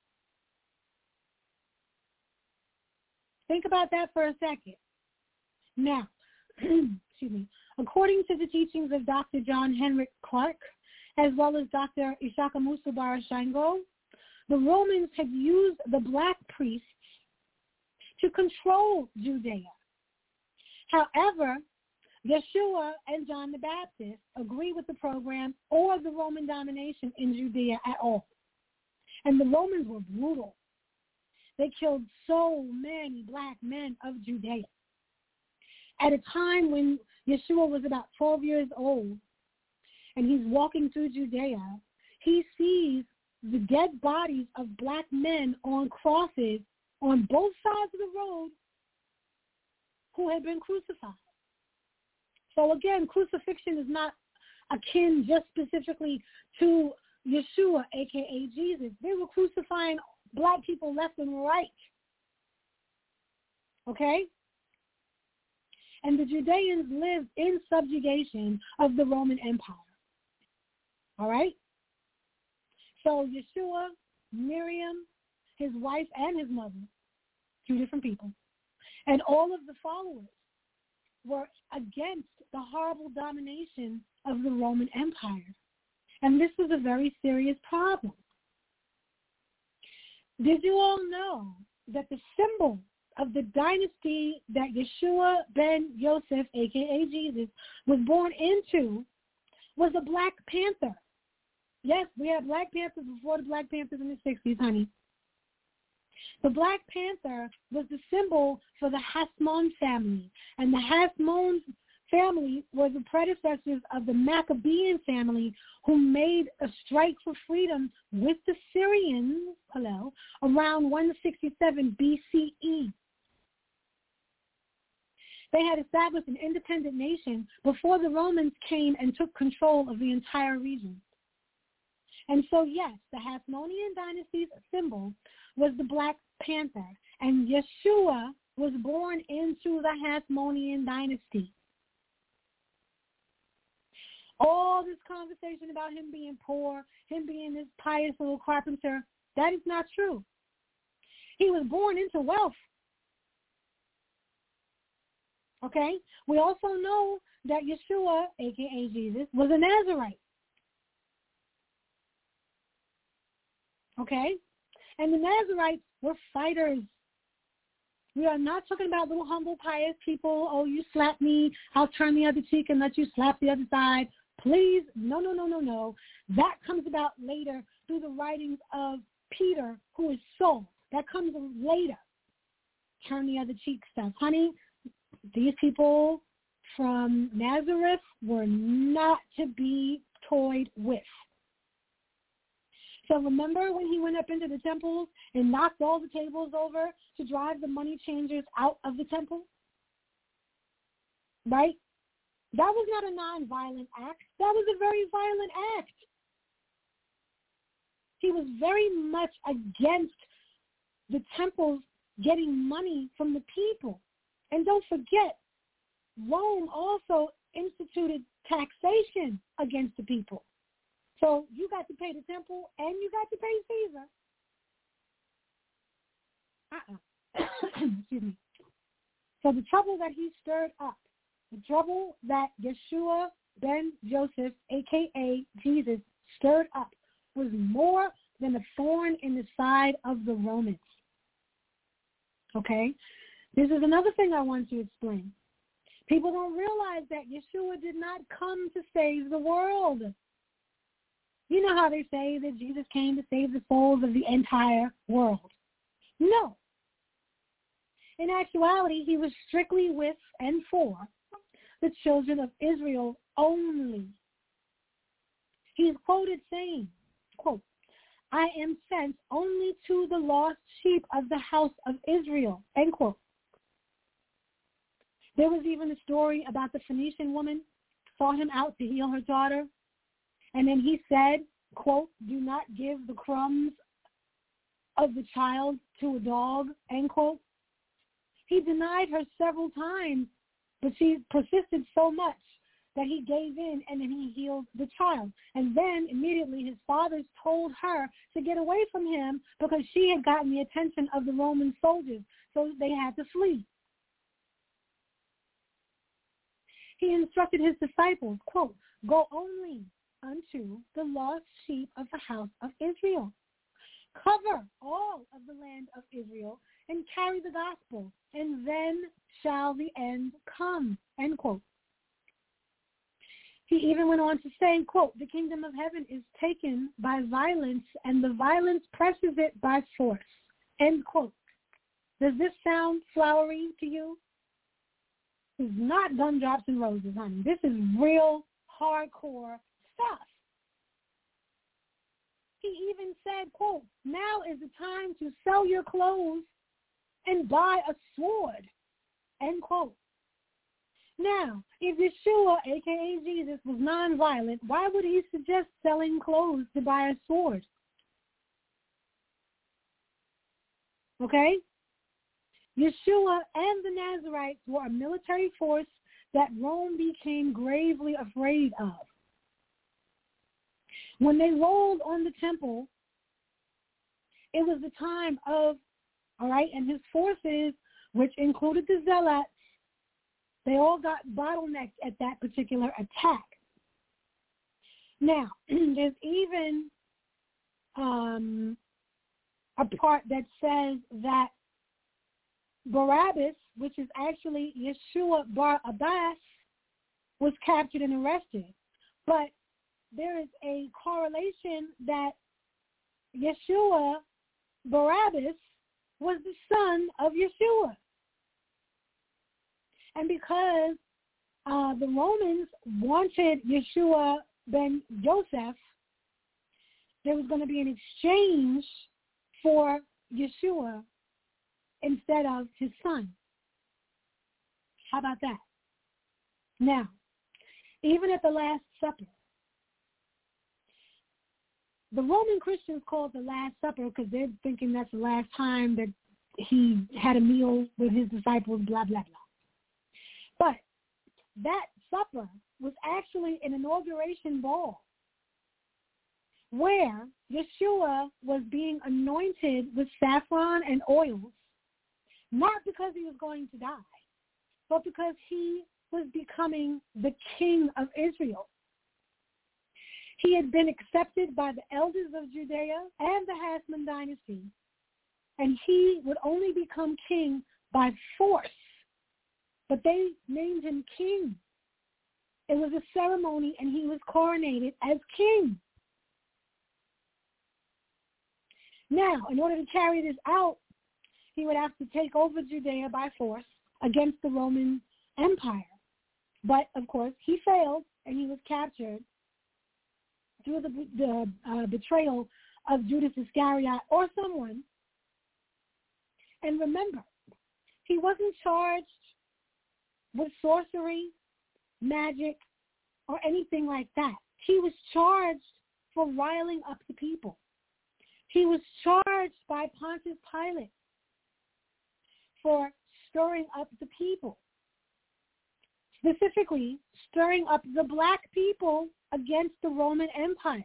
Think about that for a second. Now, excuse me, according to the teachings of Dr. John Henrik Clarke, as well as Dr. Ishakamusu Barashango, the Romans had used the black priests to control Judea. However, Yeshua and John the Baptist agree with the program or the Roman domination in Judea at all. And the Romans were brutal. They killed so many black men of Judea. At a time when Yeshua was about 12 years old and he's walking through Judea, he sees the dead bodies of black men on crosses on both sides of the road who had been crucified. So again, crucifixion is not akin just specifically to Yeshua, a.k.a. Jesus. They were crucifying black people left and right. Okay? And the Judeans lived in subjugation of the Roman Empire. All right? So Yeshua, Miriam, his wife, and his mother, two different people, and all of the followers were against the horrible domination of the Roman Empire. And this was a very serious problem. Did you all know that the symbol of the dynasty that Yeshua ben Yosef, a.k.a. Jesus, was born into was a Black Panther? Yes, we had Black Panthers before the Black Panthers in the 60s, honey. The Black Panther was the symbol for the Hasmon family, and the Hasmon family were the predecessors of the Maccabean family who made a strike for freedom with the Syrians, around 167 BCE. They had established an independent nation before the Romans came and took control of the entire region. And so, yes, the Hasmonean dynasty's symbol was the Black Panther, and Yeshua was born into the Hasmonean dynasty. All this conversation about him being poor, him being this pious little carpenter, that is not true. He was born into wealth. Okay? We also know that Yeshua, a.k.a. Jesus, was a Nazarite. Okay? And the Nazarites were fighters. We are not talking about little humble, pious people. Oh, you slap me, I'll turn the other cheek and let you slap the other side. Please, no. That comes about later through the writings of Peter, who is Saul. That comes later. Turn the other cheek stuff. Honey, these people from Nazareth were not to be toyed with. So remember when he went up into the temples and knocked all the tables over to drive the money changers out of the temple? Right? That was not a nonviolent act. That was a very violent act. He was very much against the temples getting money from the people. And don't forget, Rome also instituted taxation against the people. So you got to pay the temple and you got to pay Caesar. Excuse me. So the trouble that he stirred up, the trouble that Yeshua ben Joseph, a.k.a. Jesus, stirred up was more than a thorn in the side of the Romans. Okay? This is another thing I want to explain. People don't realize that Yeshua did not come to save the world. You know how they say that Jesus came to save the souls of the entire world. No. In actuality, he was strictly with and for the children of Israel only. He's quoted saying, quote, I am sent only to the lost sheep of the house of Israel, end quote. There was even a story about the Phoenician woman sought him out to heal her daughter, and then he said, quote, do not give the crumbs of the child to a dog, end quote. He denied her several times, but she persisted so much that he gave in, and then he healed the child. And then immediately his fathers told her to get away from him because she had gotten the attention of the Roman soldiers, so they had to flee. He instructed his disciples, quote, go only unto the lost sheep of the house of Israel. Cover all of the land of Israel and carry the gospel, and then shall the end come, end quote. He even went on to say, quote, the kingdom of heaven is taken by violence, and the violence presses it by force, end quote. Does this sound flowery to you? This is not gumdrops and roses, honey. This is real hardcore stuff. He even said, quote, now is the time to sell your clothes and buy a sword, end quote. Now, if Yeshua, a.k.a. Jesus, was nonviolent, why would he suggest selling clothes to buy a sword? Okay? Yeshua and the Nazarites were a military force that Rome became gravely afraid of. When they rolled on the temple, it was the time of, all right, and his forces, which included the Zealots, they all got bottlenecked at that particular attack. Now, there's even a part that says that Barabbas, which is actually Yeshua Bar Abbas, was captured and arrested. But there is a correlation that Yeshua Barabbas was the son of Yeshua. And because the Romans wanted Yeshua ben Joseph, there was going to be an exchange for Yeshua instead of his son. How about that? Now, even at the Last Supper, the Roman Christians call it the Last Supper because they're thinking that's the last time that he had a meal with his disciples, blah, blah, blah. But that supper was actually an inauguration ball where Yeshua was being anointed with saffron and oils, not because he was going to die, but because he was becoming the king of Israel. He had been accepted by the elders of Judea and the Hasmonean dynasty, and he would only become king by force. But they named him king. It was a ceremony, and he was coronated as king. Now, in order to carry this out, he would have to take over Judea by force against the Roman Empire. But, of course, he failed, and he was captured through the betrayal of Judas Iscariot or someone. And remember, he wasn't charged with sorcery, magic, or anything like that. He was charged for riling up the people. He was charged by Pontius Pilate for stirring up the people, specifically stirring up the black people against the Roman Empire.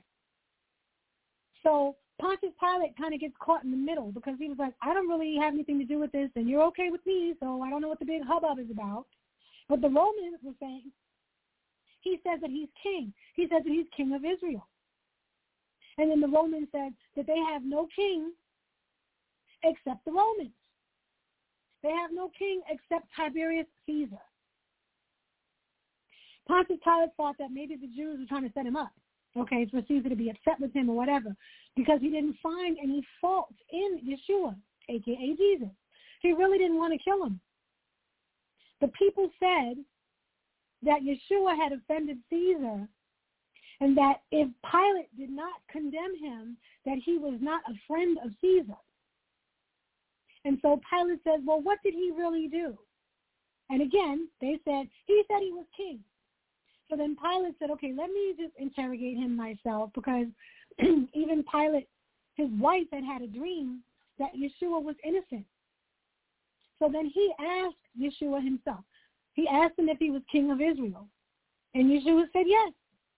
So Pontius Pilate kind of gets caught in the middle because he was like, I don't really have anything to do with this, and you're okay with me, so I don't know what the big hubbub is about. But the Romans were saying, he says that he's king. He says that he's king of Israel. And then the Romans said that they have no king except the Romans. They have no king except Tiberius Caesar. Pontius Pilate thought that maybe the Jews were trying to set him up. okay, for Caesar to be upset with him or whatever, because he didn't find any fault in Yeshua, a.k.a. Jesus. He really didn't want to kill him. The people said that Yeshua had offended Caesar, and that if Pilate did not condemn him, that he was not a friend of Caesar. And so Pilate said, well, what did he really do? And again, they said, he said he was king. So then Pilate said, okay, let me just interrogate him myself, because even Pilate, his wife had a dream that Yeshua was innocent. So then he asked Yeshua himself. He asked him if he was king of Israel. And Yeshua said yes.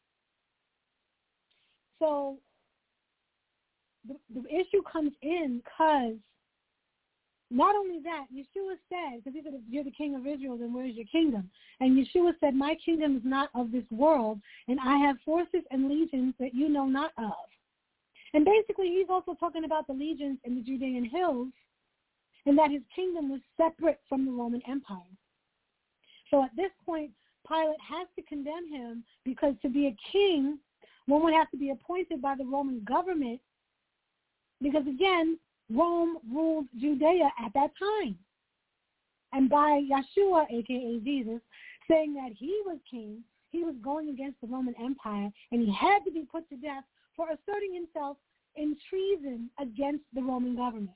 So the issue comes in because not only that, Yeshua said, because he said, if you're the king of Israel, then where's your kingdom? And Yeshua said, my kingdom is not of this world, and I have forces and legions that you know not of. And basically, he's also talking about the legions in the Judean hills, and that his kingdom was separate from the Roman Empire. So at this point, Pilate has to condemn him, because to be a king, one would have to be appointed by the Roman government, because again, Rome ruled Judea at that time. And by Yeshua, a.k.a. Jesus, saying that he was king, he was going against the Roman Empire, and he had to be put to death for asserting himself in treason against the Roman government.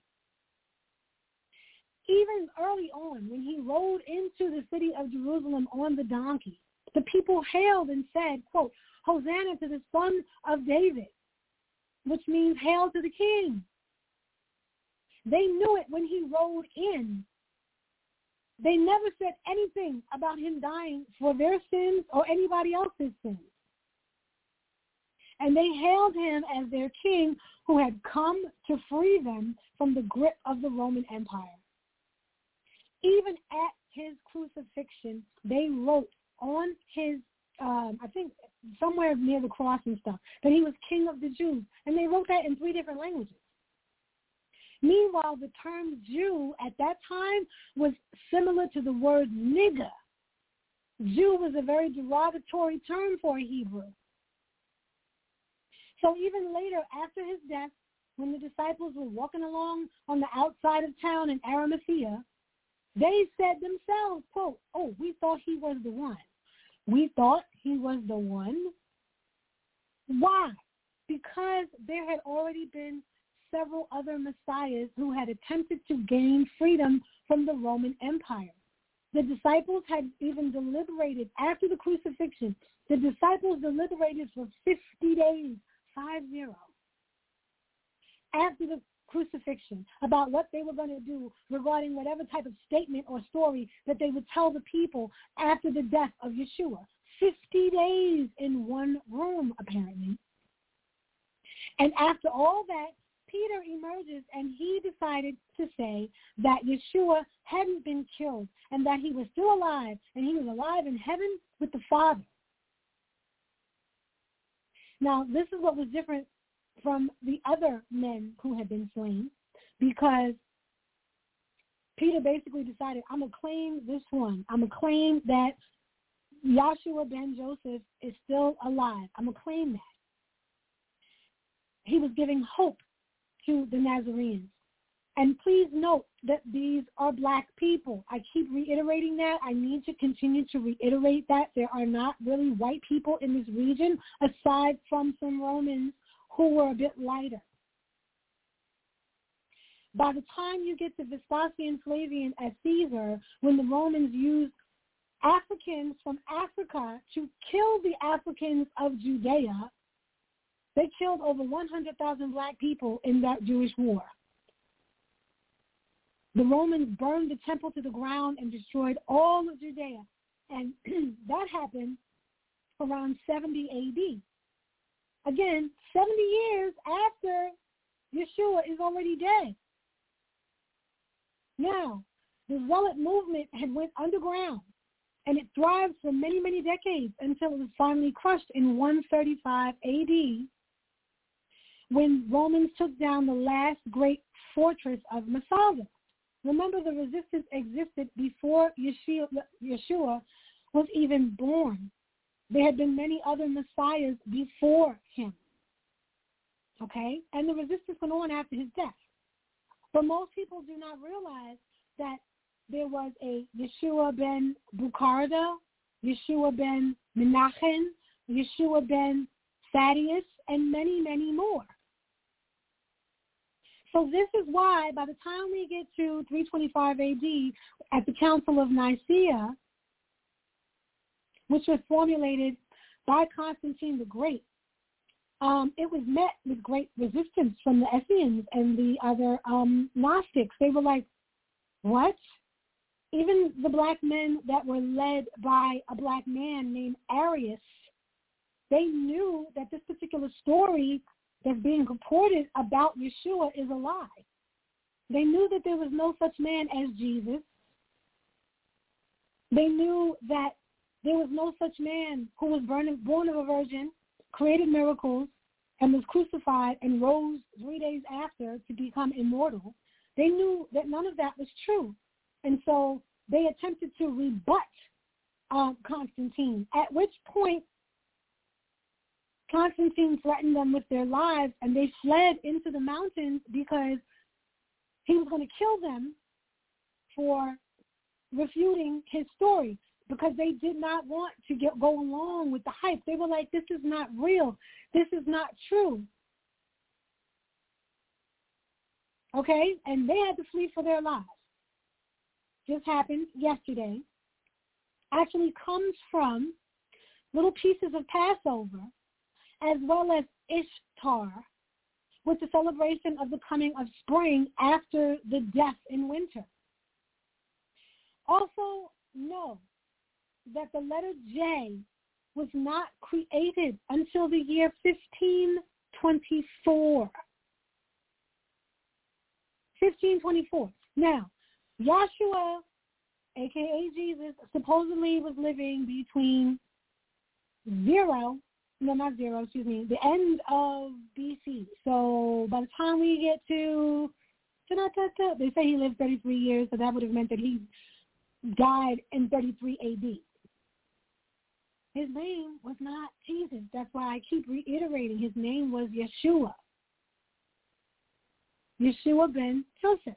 Even early on, when he rode into the city of Jerusalem on the donkey, the people hailed and said, quote, Hosanna to the Son of David, which means hail to the king. They knew it when he rode in. They never said anything about him dying for their sins or anybody else's sins. And they hailed him as their king who had come to free them from the grip of the Roman Empire. Even at his crucifixion, they wrote on his, I think somewhere near the cross and stuff, that he was king of the Jews. And they wrote that in 3 different languages. Meanwhile, the term Jew at that time was similar to the word nigger. Jew was a very derogatory term for a Hebrew. So even later, after his death, when the disciples were walking along on the outside of town in Arimathea, they said themselves, quote, oh, we thought he was the one. We thought he was the one. Why? Because there had already been several other messiahs who had attempted to gain freedom from the Roman Empire. The disciples had even deliberated after the crucifixion. The disciples deliberated for 50 days, 50, after the crucifixion, about what they were going to do regarding whatever type of statement or story that they would tell the people after the death of Yeshua. 50 days in one room, apparently. And after all that, Peter emerges, and he decided to say that Yeshua hadn't been killed and that he was still alive, and he was alive in heaven with the Father. Now, this is what was different from the other men who had been slain, because Peter basically decided, I'm going to claim this one. I'm going to claim that Yahshua ben Joseph is still alive. I'm going to claim that. He was giving hope to the Nazarenes. And please note that these are black people. I keep reiterating that. I need to continue to reiterate that. There are not really white people in this region, aside from some Romans who were a bit lighter. By the time you get to Vespasian, Flavian, as Caesar, when the Romans used Africans from Africa to kill the Africans of Judea, they killed over 100,000 black people in that Jewish war. The Romans burned the temple to the ground and destroyed all of Judea. And that happened around 70 A.D. Again, 70 years after Yeshua is already dead. Now, the Zealot movement had went underground, and it thrived for many, many decades until it was finally crushed in 135 A.D., when Romans took down the last great fortress of Masada. Remember, the resistance existed before Yeshua was even born. there had been many other messiahs before him. Okay? And the resistance went on after his death. But most people do not realize that there was a Yeshua ben Bukharda, Yeshua ben Menachem, Yeshua ben Thaddeus, and many, many more. So this is why by the time we get to 325 AD at the Council of Nicaea, which was formulated by Constantine the Great, it was met with great resistance from the Essenes and the other Gnostics. They were like, what? Even the black men that were led by a black man named Arius, they knew that this particular story that's being reported about Yeshua is a lie. They knew that there was no such man as Jesus. They knew that there was no such man who was born of a virgin, created miracles, and was crucified and rose 3 days after to become immortal. They knew that none of that was true. And so they attempted to rebut Constantine, at which point Constantine threatened them with their lives, and they fled into the mountains because he was going to kill them for refuting his story, because they did not want to go along with the hype. They were like, this is not real. This is not true. Okay? And they had to flee for their lives. Just happened yesterday. Actually comes from little pieces of Passover, as well as Ishtar, with the celebration of the coming of spring after the death in winter. Also know that the letter J was not created until the year 1524. 1524. Now, Yahshua, a.k.a. Jesus, supposedly was living between the end of BC. So by the time we get to, they say he lived 33 years, so that would have meant that he died in 33 AD. His name was not Jesus. That's why I keep reiterating. His name was Yeshua. Yeshua ben Joseph.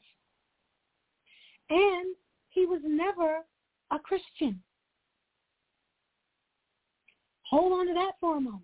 And he was never a Christian. Hold on to that for a moment.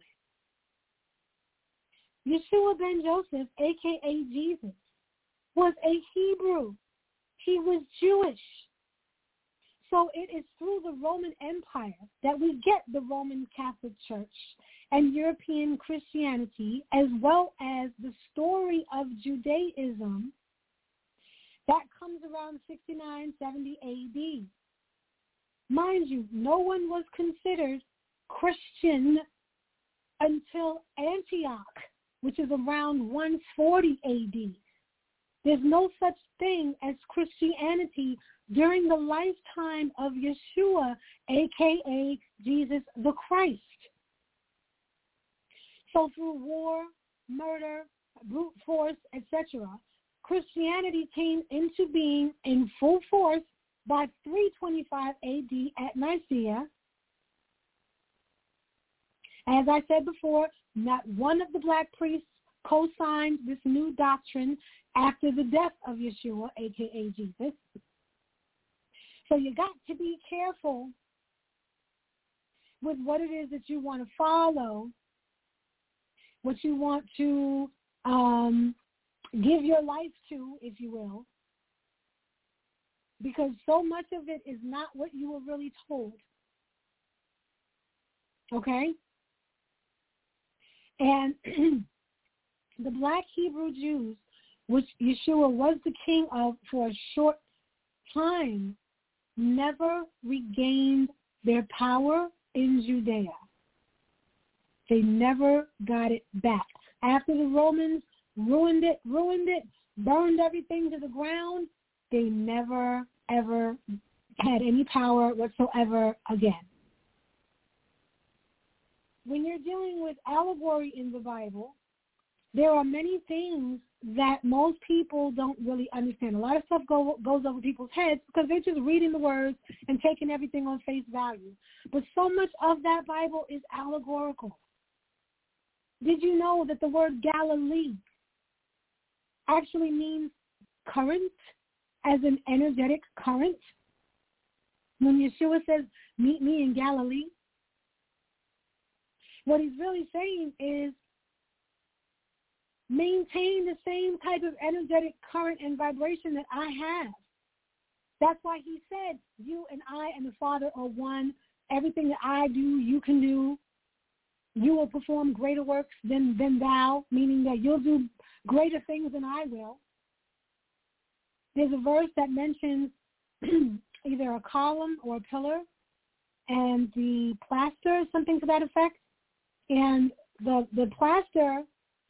Yeshua ben Joseph, a.k.a. Jesus, was a Hebrew. He was Jewish. So it is through the Roman Empire that we get the Roman Catholic Church and European Christianity, as well as the story of Judaism that comes around 69, 70 A.D. Mind you, no one was considered Christian until Antioch, which is around 140 A.D. There's no such thing as Christianity during the lifetime of Yeshua, a.k.a. Jesus the Christ. So through war, murder, brute force, etc., Christianity came into being in full force by 325 A.D. at Nicaea. As I said before, not one of the black priests co-signed this new doctrine after the death of Yeshua, a.k.a. Jesus. So you got to be careful with what it is that you want to follow, what you want to give your life to, if you will, because so much of it is not what you were really told. Okay? And the black Hebrew Jews, which Yeshua was the king of for a short time, never regained their power in Judea. They never got it back. After the Romans ruined it, burned everything to the ground, they never, ever had any power whatsoever again. When you're dealing with allegory in the Bible, there are many things that most people don't really understand. A lot of stuff goes over people's heads because they're just reading the words and taking everything on face value. But so much of that Bible is allegorical. Did you know that the word Galilee actually means current, as an energetic current? When Yeshua says, meet me in Galilee, what he's really saying is maintain the same type of energetic current and vibration that I have. That's why he said, you and I and the Father are one. Everything that I do, you can do. You will perform greater works than thou, meaning that you'll do greater things than I will. There's a verse that mentions either a column or a pillar and the plaster, something to that effect. And the plaster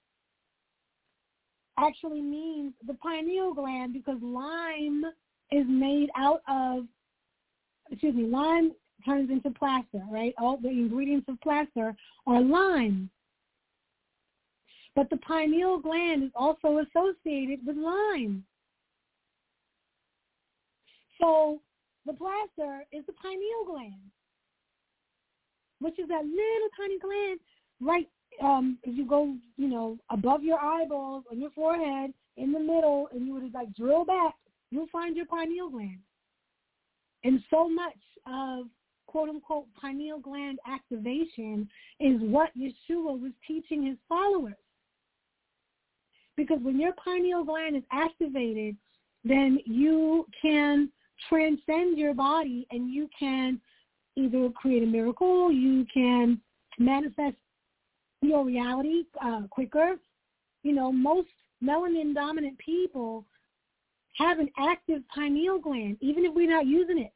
actually means the pineal gland, because lime is made out of, lime turns into plaster, right? All the ingredients of plaster are lime. But the pineal gland is also associated with lime. So the plaster is the pineal gland, which is that little tiny gland right if you go, above your eyeballs, on your forehead, in the middle, and you would like drill back, you'll find your pineal gland. And so much of quote-unquote pineal gland activation is what Yeshua was teaching his followers. Because when your pineal gland is activated, then you can transcend your body and you can either create a miracle, you can manifest your reality quicker. Most melanin-dominant people have an active pineal gland, even if we're not using it.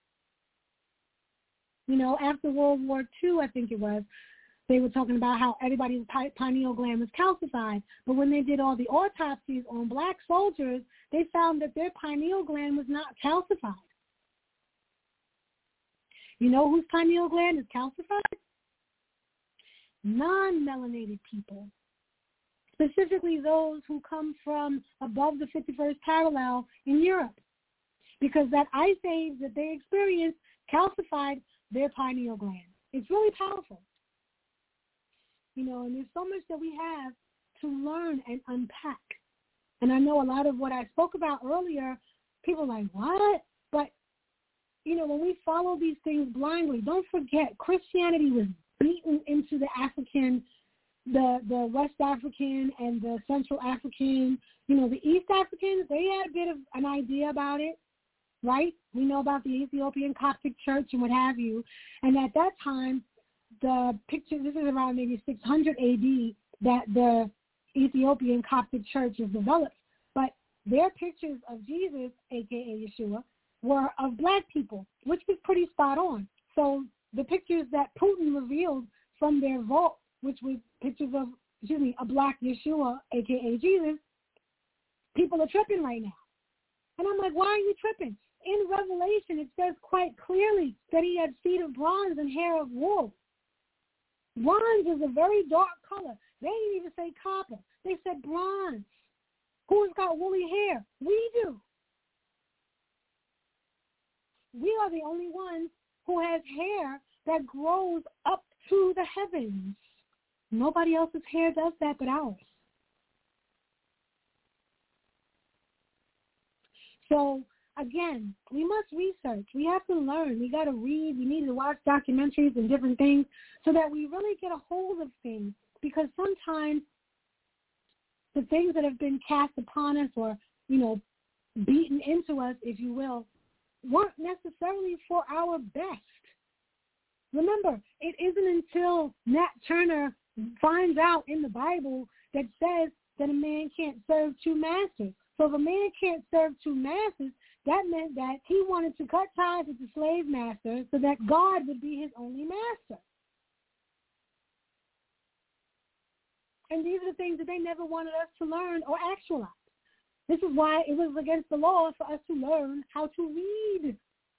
After World War II, I think it was, they were talking about how everybody's pineal gland was calcified. But when they did all the autopsies on black soldiers, they found that their pineal gland was not calcified. You know whose pineal gland is calcified? Non-melanated people, specifically those who come from above the 51st parallel in Europe, because that ice age that they experienced calcified their pineal gland. It's really powerful. And there's so much that we have to learn and unpack. And I know a lot of what I spoke about earlier, people are like, what? But, when we follow these things blindly, don't forget Christianity was beaten into the African, the West African and the Central African. The East Africans, they had a bit of an idea about it, right? We know about the Ethiopian Coptic Church and what have you. And at that time, the picture, this is around maybe 600 AD, that the Ethiopian Coptic Church is developed. But their pictures of Jesus, a.k.a. Yeshua, were of black people, which was pretty spot on. So the pictures that Putin revealed from their vault, which was pictures of, a black Yeshua, a.k.a. Jesus, people are tripping right now. And I'm like, why are you tripping? In Revelation, it says quite clearly that he had feet of bronze and hair of wool. Bronze is a very dark color. They didn't even say copper. They said bronze. Who's got woolly hair? We do. We are the only ones who has hair that grows up to the heavens. Nobody else's hair does that but ours. So, again, we must research. We have to learn. We got to read. We need to watch documentaries and different things so that we really get a hold of things. Because sometimes the things that have been cast upon us or, beaten into us, if you will, weren't necessarily for our best. Remember, it isn't until Nat Turner finds out in the Bible that says that a man can't serve two masters. So if a man can't serve two masters, that meant that he wanted to cut ties with the slave master so that God would be his only master. And these are the things that they never wanted us to learn or actualize. This is why it was against the law for us to learn how to read.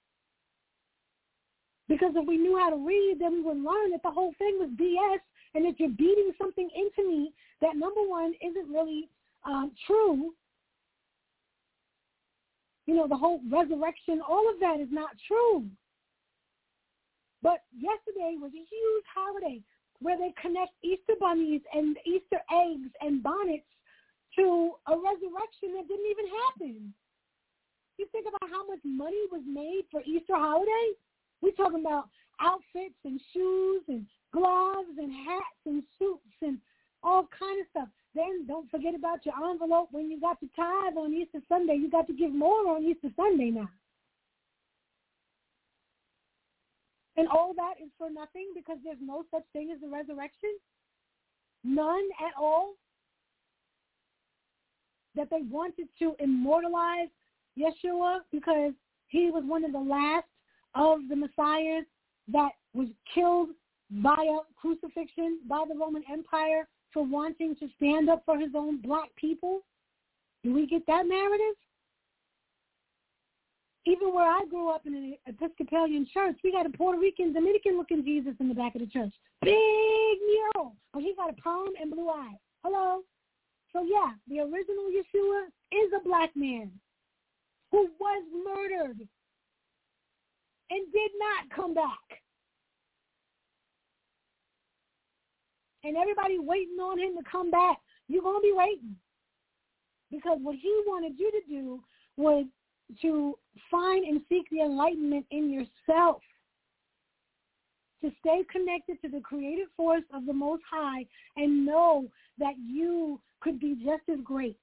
Because if we knew how to read, then we would learn that the whole thing was BS and that you're beating something into me that, number one, isn't really true. The whole resurrection, all of that is not true. But yesterday was a huge holiday where they connect Easter bunnies and Easter eggs and bonnets to a resurrection that didn't even happen. You think about how much money was made for Easter holiday? We're talking about outfits and shoes and gloves and hats and suits and all kind of stuff. Then don't forget about your envelope when you got to tithe on Easter Sunday. You got to give more on Easter Sunday now. And all that is for nothing because there's no such thing as a resurrection? None at all? That they wanted to immortalize Yeshua because he was one of the last of the messiahs that was killed via crucifixion by the Roman Empire for wanting to stand up for his own black people? Do we get that narrative? Even where I grew up in an Episcopalian church, we got a Puerto Rican, Dominican-looking Jesus in the back of the church. Big mural, but he got a perm and blue eyes. Hello? So, yeah, the original Yeshua is a black man who was murdered and did not come back. And everybody waiting on him to come back. You're going to be waiting. Because what he wanted you to do was to find and seek the enlightenment in yourself, to stay connected to the creative force of the Most High and know that you could be just as great.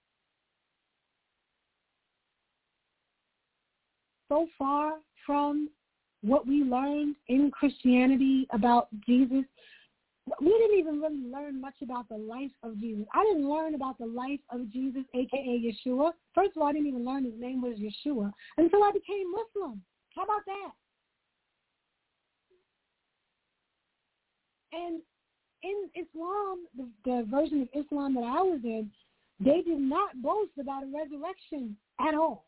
So far from what we learned in Christianity about Jesus, we didn't even really learn much about the life of Jesus. I didn't learn about the life of Jesus, a.k.a. Yeshua. First of all, I didn't even learn his name was Yeshua until I became Muslim. How about that? And in Islam, the version of Islam that I was in, they did not boast about a resurrection at all.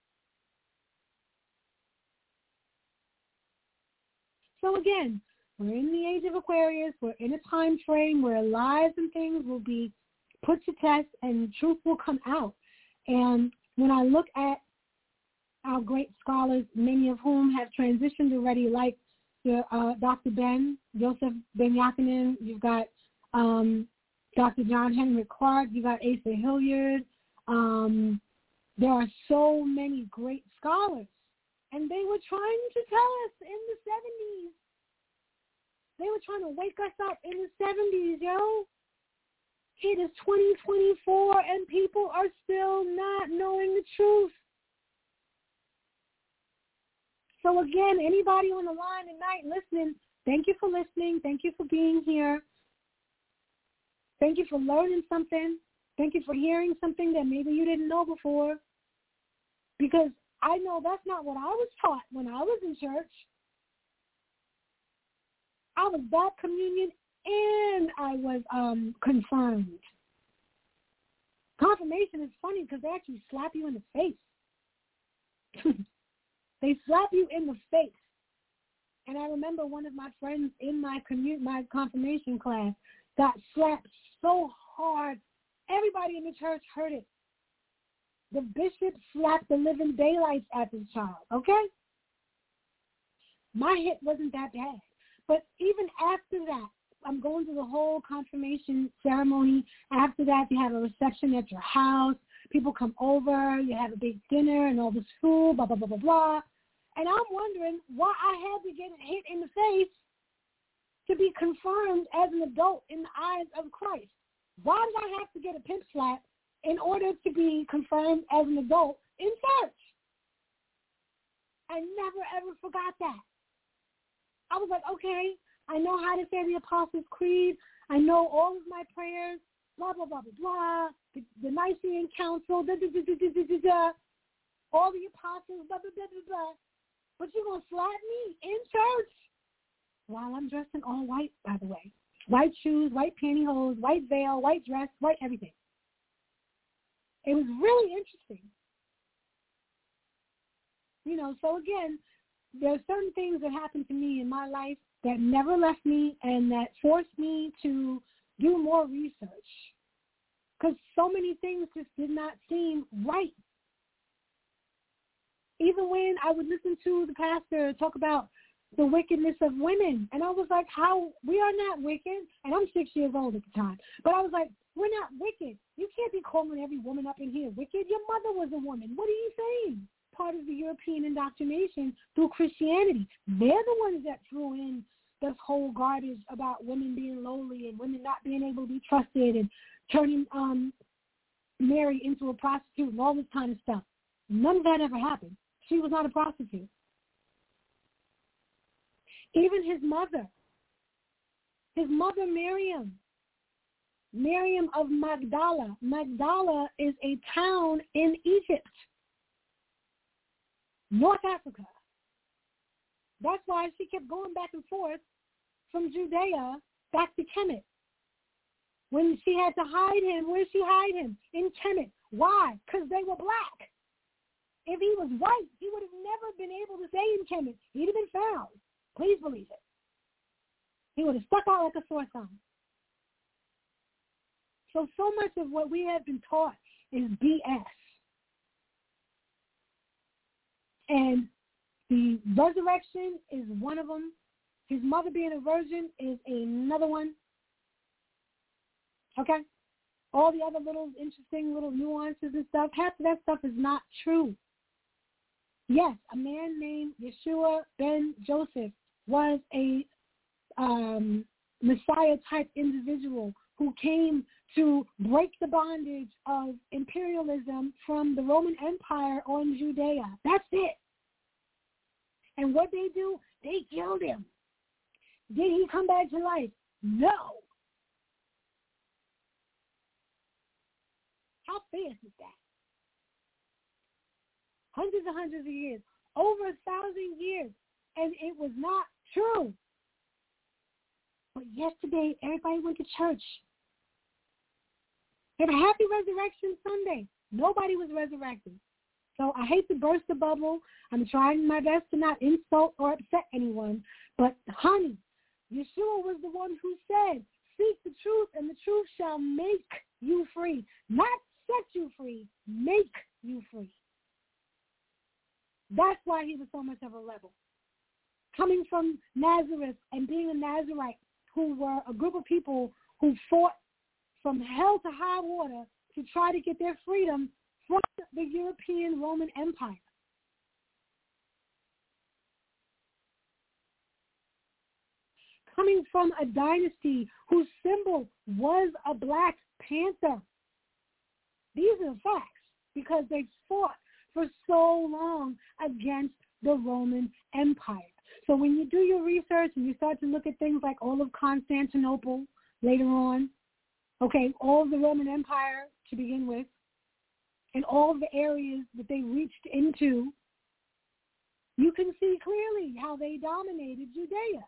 So again, we're in the age of Aquarius. We're in a time frame where lies and things will be put to test and truth will come out. And when I look at our great scholars, many of whom have transitioned already, like Dr. Joseph Ben Yakinen, you've got Dr. John Henry Clark, you've got Asa Hilliard. There are so many great scholars. And they were trying to tell us in the 70s. They were trying to wake us up in the 70s, yo. It is 2024 and people are still not knowing the truth. So again, anybody on the line tonight listening, thank you for listening. Thank you for being here. Thank you for learning something. Thank you for hearing something that maybe you didn't know before. Because I know that's not what I was taught when I was in church. I was back communion and I was confirmed. Confirmation is funny because they actually slap you in the face. They slap you in the face. And I remember one of my friends in my confirmation class got slapped so hard, everybody in the church heard it. The bishop slapped the living daylights at this child, okay? My hit wasn't that bad. But even after that, I'm going through the whole confirmation ceremony. After that, you have a reception at your house. People come over. You have a big dinner and all this food, blah, blah, blah, blah, blah. And I'm wondering why I had to get hit in the face to be confirmed as an adult in the eyes of Christ. Why did I have to get a pimp slap in order to be confirmed as an adult in church? I never, ever forgot that. I was like, okay, I know how to say the Apostles' Creed. I know all of my prayers, blah, blah, blah, blah, blah. The Nicene Council, da, da, da, da, da, da, da. All the apostles, blah, blah, blah, blah, blah. But you're going to slap me in church while I'm dressed in all white, by the way. White shoes, white pantyhose, white veil, white dress, white everything. It was really interesting. So again, there are certain things that happened to me in my life that never left me and that forced me to do more research. because so many things just did not seem right. Even when I would listen to the pastor talk about the wickedness of women, and I was like, how, we are not wicked, and I'm 6 years old at the time, but I was like, we're not wicked. You can't be calling every woman up in here wicked. Your mother was a woman. What are you saying? Part of the European indoctrination through Christianity. They're the ones that threw in this whole garbage about women being lowly and women not being able to be trusted and turning Mary into a prostitute and all this kind of stuff. None of that ever happened. She was not a prostitute. Even his mother Miriam of Magdala. Magdala is a town in Egypt, North Africa. That's why she kept going back and forth from Judea back to Kemet. When she had to hide him, where did she hide him? In Kemet. Why? Because they were black. If he was white, he would have never been able to stay in Kemet. He'd have been found. Please believe it. He would have stuck out like a sore thumb. So much of what we have been taught is BS. And the resurrection is one of them. His mother being a virgin is another one. Okay? All the other little interesting little nuances and stuff, half of that stuff is not true. Yes, a man named Yeshua ben Joseph was a Messiah-type individual who came to break the bondage of imperialism from the Roman Empire on Judea. That's it. And what they do, they killed him. Did he come back to life? No. How fast is that? Hundreds of years, over 1,000 years, and it was not true. But yesterday, everybody went to church. They had a happy Resurrection Sunday. Nobody was resurrected. So I hate to burst the bubble. I'm trying my best to not insult or upset anyone. But, honey, Yeshua was the one who said, seek the truth, and the truth shall make you free. Not set you free, make you free. That's why he was so much of a rebel. Coming from Nazareth and being a Nazarite, who were a group of people who fought from hell to high water to try to get their freedom from the European Roman Empire. Coming from a dynasty whose symbol was a Black Panther. These are the facts, because they fought for so long against the Roman Empire. So when you do your research and you start to look at things like all of Constantinople later on, okay, all of the Roman Empire to begin with, and all of the areas that they reached into, you can see clearly how they dominated Judea.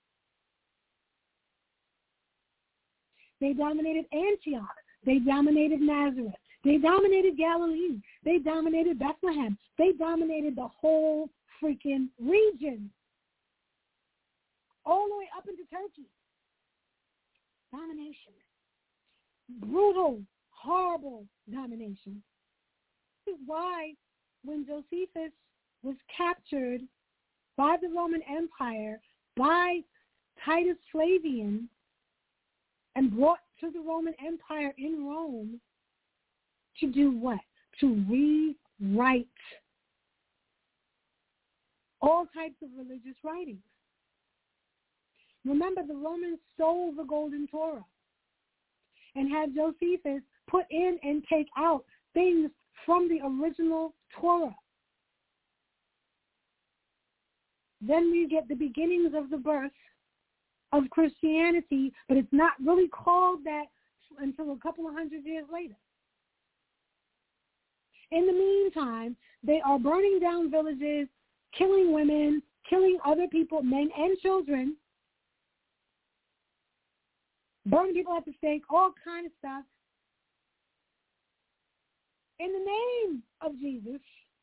They dominated Antioch. They dominated Nazareth. They dominated Galilee. They dominated Bethlehem. They dominated the whole freaking region, all the way up into Turkey. Domination. Brutal, horrible domination. This is why when Josephus was captured by the Roman Empire, by Titus Flavian, and brought to the Roman Empire in Rome to do what? To rewrite all types of religious writings. Remember, the Romans stole the Golden Torah and had Josephus put in and take out things from the original Torah. Then we get the beginnings of the birth of Christianity, but it's not really called that until a couple of hundred years later. In the meantime, they are burning down villages, killing women, killing other people, men and children, burning people at the stake, all kind of stuff, in the name of Jesus,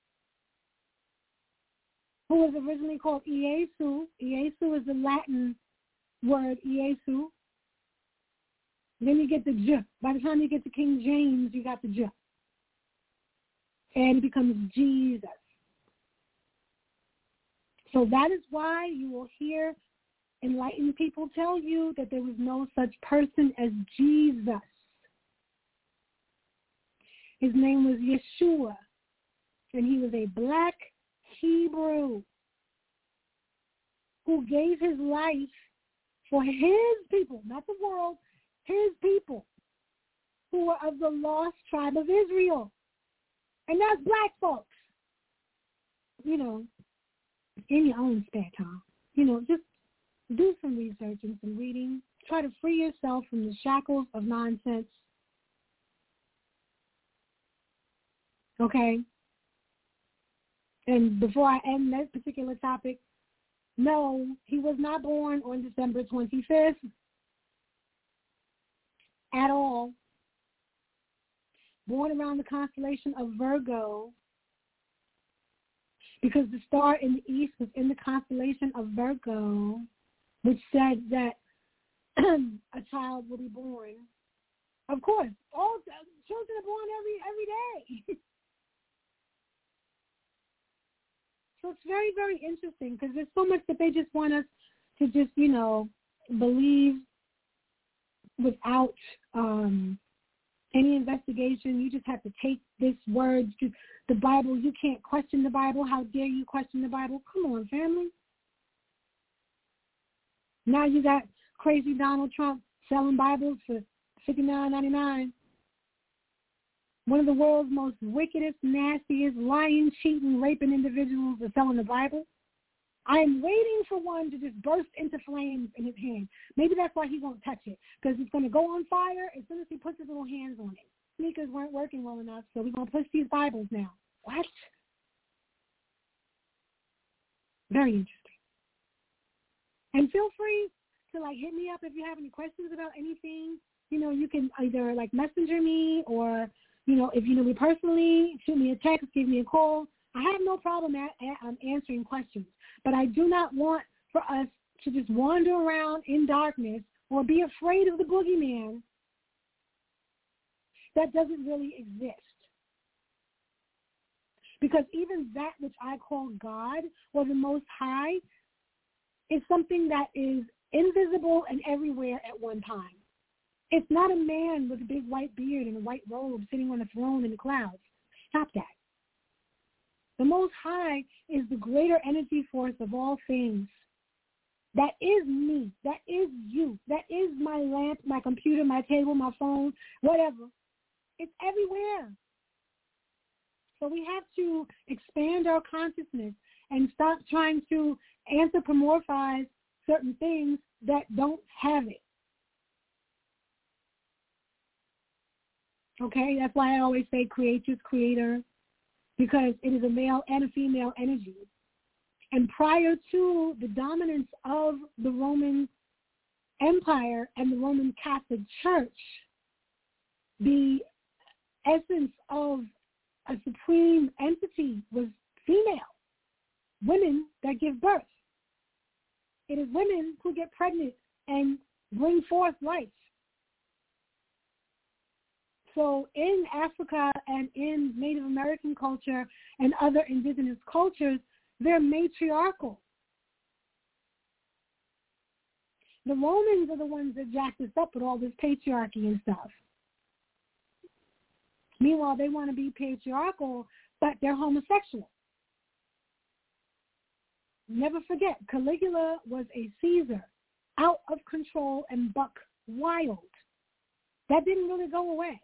who was originally called Iesu. Iesu is the Latin word Iesu. Then you get the J. By the time you get to King James, you got the J. And it becomes Jesus. So that is why you will hear enlightened people tell you that there was no such person as Jesus. His name was Yeshua, and he was a black Hebrew who gave his life for his people, not the world, his people, who were of the lost tribe of Israel. And that's black folks. You know, in your own spare time. You know, just do some research and some reading. Try to free yourself from the shackles of nonsense. Okay? And before I end this particular topic, no, he was not born on December 25th at all. Born around the constellation of Virgo, because the star in the east was in the constellation of Virgo, which said that a child will be born. Of course, all children are born every day. So it's very, very interesting because there's so much that they just want us to just, you know, believe without any investigation. You just have to take this word to the Bible. You can't question the Bible. How dare you question the Bible? Come on, family. Now you got crazy Donald Trump selling Bibles for $59.99. One of the world's most wickedest, nastiest, lying, cheating, raping individuals is selling the Bible. I am waiting for one to just burst into flames in his hand. Maybe that's why he won't touch it, because it's going to go on fire as soon as he puts his little hands on it. Sneakers weren't working well enough, so we're going to push these Bibles now. What? Very interesting. And feel free to, like, hit me up if you have any questions about anything. You know, you can either, like, messenger me or, you know, if you know me personally, shoot me a text, give me a call. I have no problem answering questions, but I do not want for us to just wander around in darkness or be afraid of the boogeyman that doesn't really exist. Because even that which I call God or the Most High is something that is invisible and everywhere at one time. It's not a man with a big white beard and a white robe sitting on a throne in the clouds. Stop that. The Most High is the greater energy force of all things. That is me. That is you. That is my lamp, my computer, my table, my phone, whatever. It's everywhere. So we have to expand our consciousness and stop trying to anthropomorphize certain things that don't have it. Okay? That's why I always say creator's creator, because it is a male and a female energy. And prior to the dominance of the Roman Empire and the Roman Catholic Church, the essence of a supreme entity was female, women that give birth. It is women who get pregnant and bring forth life. So in Africa and in Native American culture and other indigenous cultures, they're matriarchal. The Romans are the ones that jacked us up with all this patriarchy and stuff. Meanwhile, they want to be patriarchal, but they're homosexual. Never forget, Caligula was a Caesar, out of control and buck wild. That didn't really go away.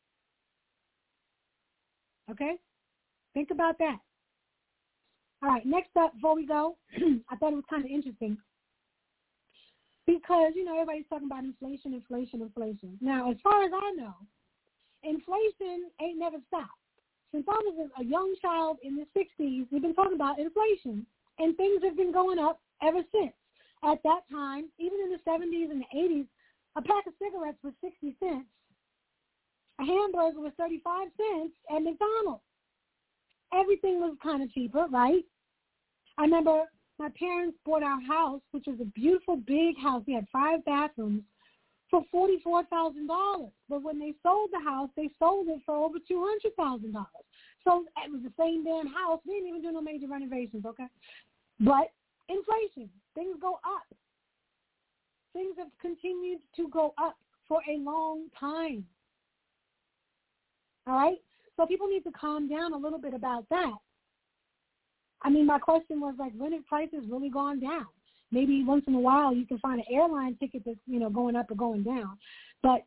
Okay? Think about that. All right, next up, before we go, I thought it was kind of interesting because, you know, everybody's talking about inflation. Now, as far as I know, inflation ain't never stopped. Since I was a young child in the 60s, we've been talking about inflation, and things have been going up ever since. At that time, even in the 70s and the 80s, a pack of cigarettes was 60 cents. A hamburger was 35 cents at McDonald's. Everything was kind of cheaper, right? I remember my parents bought our house, which was a beautiful big house. We had 5 bathrooms, for $44,000. But when they sold the house, they sold it for over $200,000. So it was the same damn house. We didn't even do no major renovations, okay? But inflation, things go up. Things have continued to go up for a long time. All right? So people need to calm down a little bit about that. I mean, my question was, like, when have prices really gone down? Maybe once in a while you can find an airline ticket that's, going up or going down. But,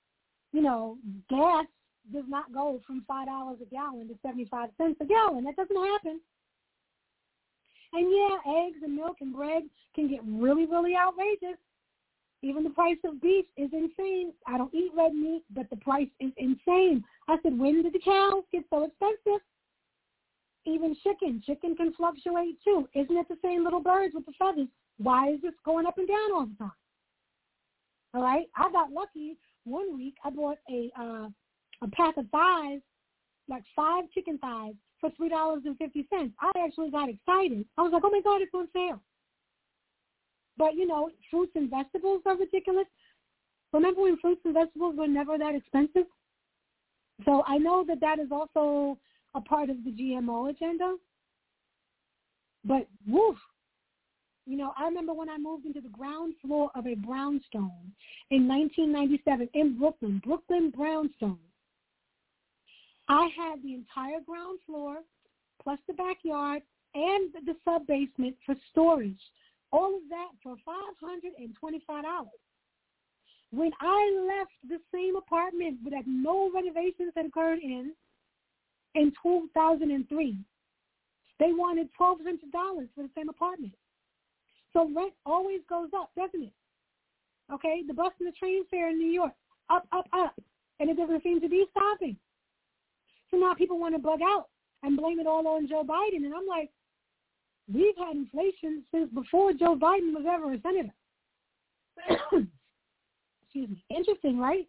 gas does not go from $5 a gallon to 75 cents a gallon. That doesn't happen. And, yeah, eggs and milk and bread can get really, really outrageous. Even the price of beef is insane. I don't eat red meat, but the price is insane. I said, when did the cows get so expensive? Even chicken can fluctuate too. Isn't it the same little birds with the feathers? Why is this going up and down all the time? All right? I got lucky. One week I bought a pack of thighs, like 5 chicken thighs, for $3.50. I actually got excited. I was like, oh, my God, it's on sale. But, fruits and vegetables are ridiculous. Remember when fruits and vegetables were never that expensive? So I know that is also a part of the GMO agenda. But, woof. I remember when I moved into the ground floor of a brownstone in 1997 in Brooklyn brownstone. I had the entire ground floor plus the backyard and the sub-basement for storage. All of that for $525. When I left the same apartment that no renovations had occurred in 2003, they wanted $1,200 for the same apartment. So rent always goes up, doesn't it? Okay, the bus and the train fare in New York, up, and it doesn't seem to be stopping. So now people want to bug out and blame it all on Joe Biden, and I'm like, we've had inflation since before Joe Biden was ever a senator. Excuse me. Interesting, right?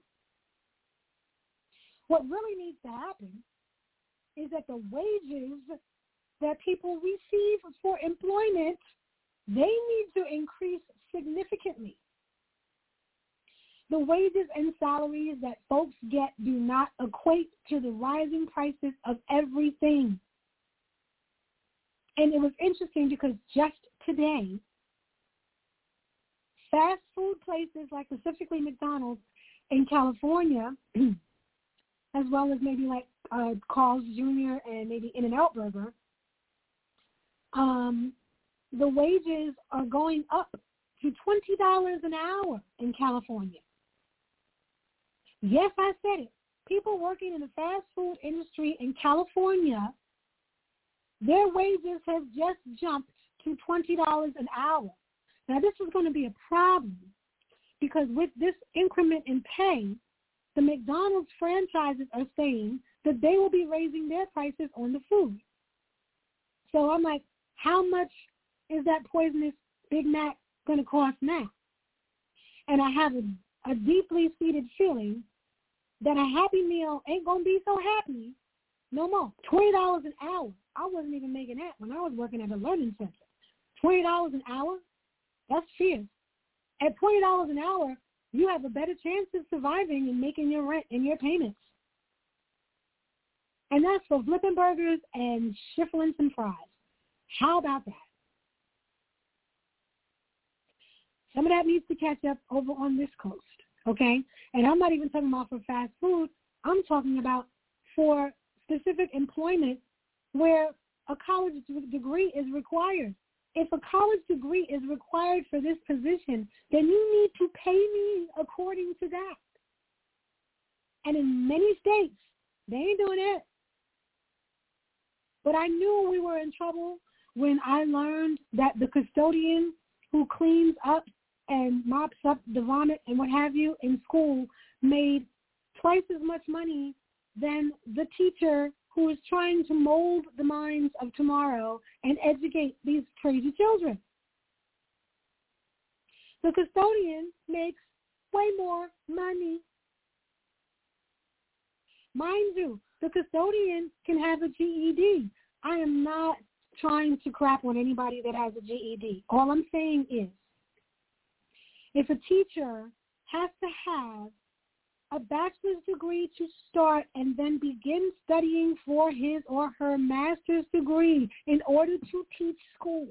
What really needs to happen is that the wages that people receive for employment, they need to increase significantly. The wages and salaries that folks get do not equate to the rising prices of everything. And it was interesting because just today, fast food places like specifically McDonald's in California, as well as maybe like Carl's Jr. and maybe In-N-Out Burger, the wages are going up to $20 an hour in California. Yes, I said it. People working in the fast food industry in California, their wages have just jumped to $20 an hour. Now, this is going to be a problem because with this increment in pay, the McDonald's franchises are saying that they will be raising their prices on the food. So I'm like, how much is that poisonous Big Mac going to cost now? And I have a deeply seated feeling that a Happy Meal ain't going to be so happy no more. $20 an hour. I wasn't even making that when I was working at a learning center. $20 an hour? That's fierce. At $20 an hour, you have a better chance of surviving and making your rent and your payments. And that's for flipping burgers and shuffling some fries. How about that? Some of that needs to catch up over on this coast, okay? And I'm not even talking about for fast food. I'm talking about for specific employment where a college degree is required. If a college degree is required for this position, then you need to pay me according to that. And in many states, they ain't doing it. But I knew we were in trouble when I learned that the custodian who cleans up and mops up the vomit and what have you in school made twice as much money than the teacher who is trying to mold the minds of tomorrow and educate these crazy children. The custodian makes way more money. Mind you, the custodian can have a GED. I am not trying to crap on anybody that has a GED. All I'm saying is, if a teacher has to have a bachelor's degree to start and then begin studying for his or her master's degree in order to teach school.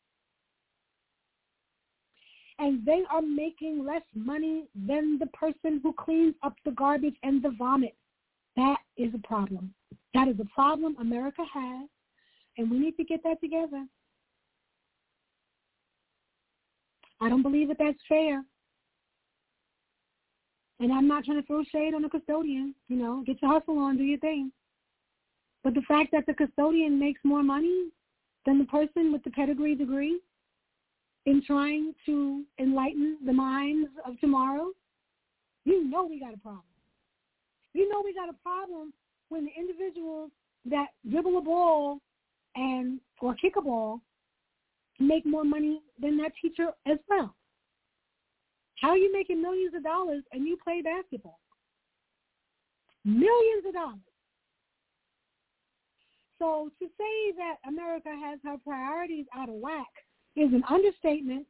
And they are making less money than the person who cleans up the garbage and the vomit. That is a problem. That is a problem America has, and we need to get that together. I don't believe that that's fair. And I'm not trying to throw shade on the custodian. You know, get your hustle on, do your thing. But the fact that the custodian makes more money than the person with the pedigree degree in trying to enlighten the minds of tomorrow, you know we got a problem. You know we got a problem when the individuals that dribble a ball or kick a ball make more money than that teacher as well. How are you making millions of dollars and you play basketball? Millions of dollars. So to say that America has her priorities out of whack is an understatement.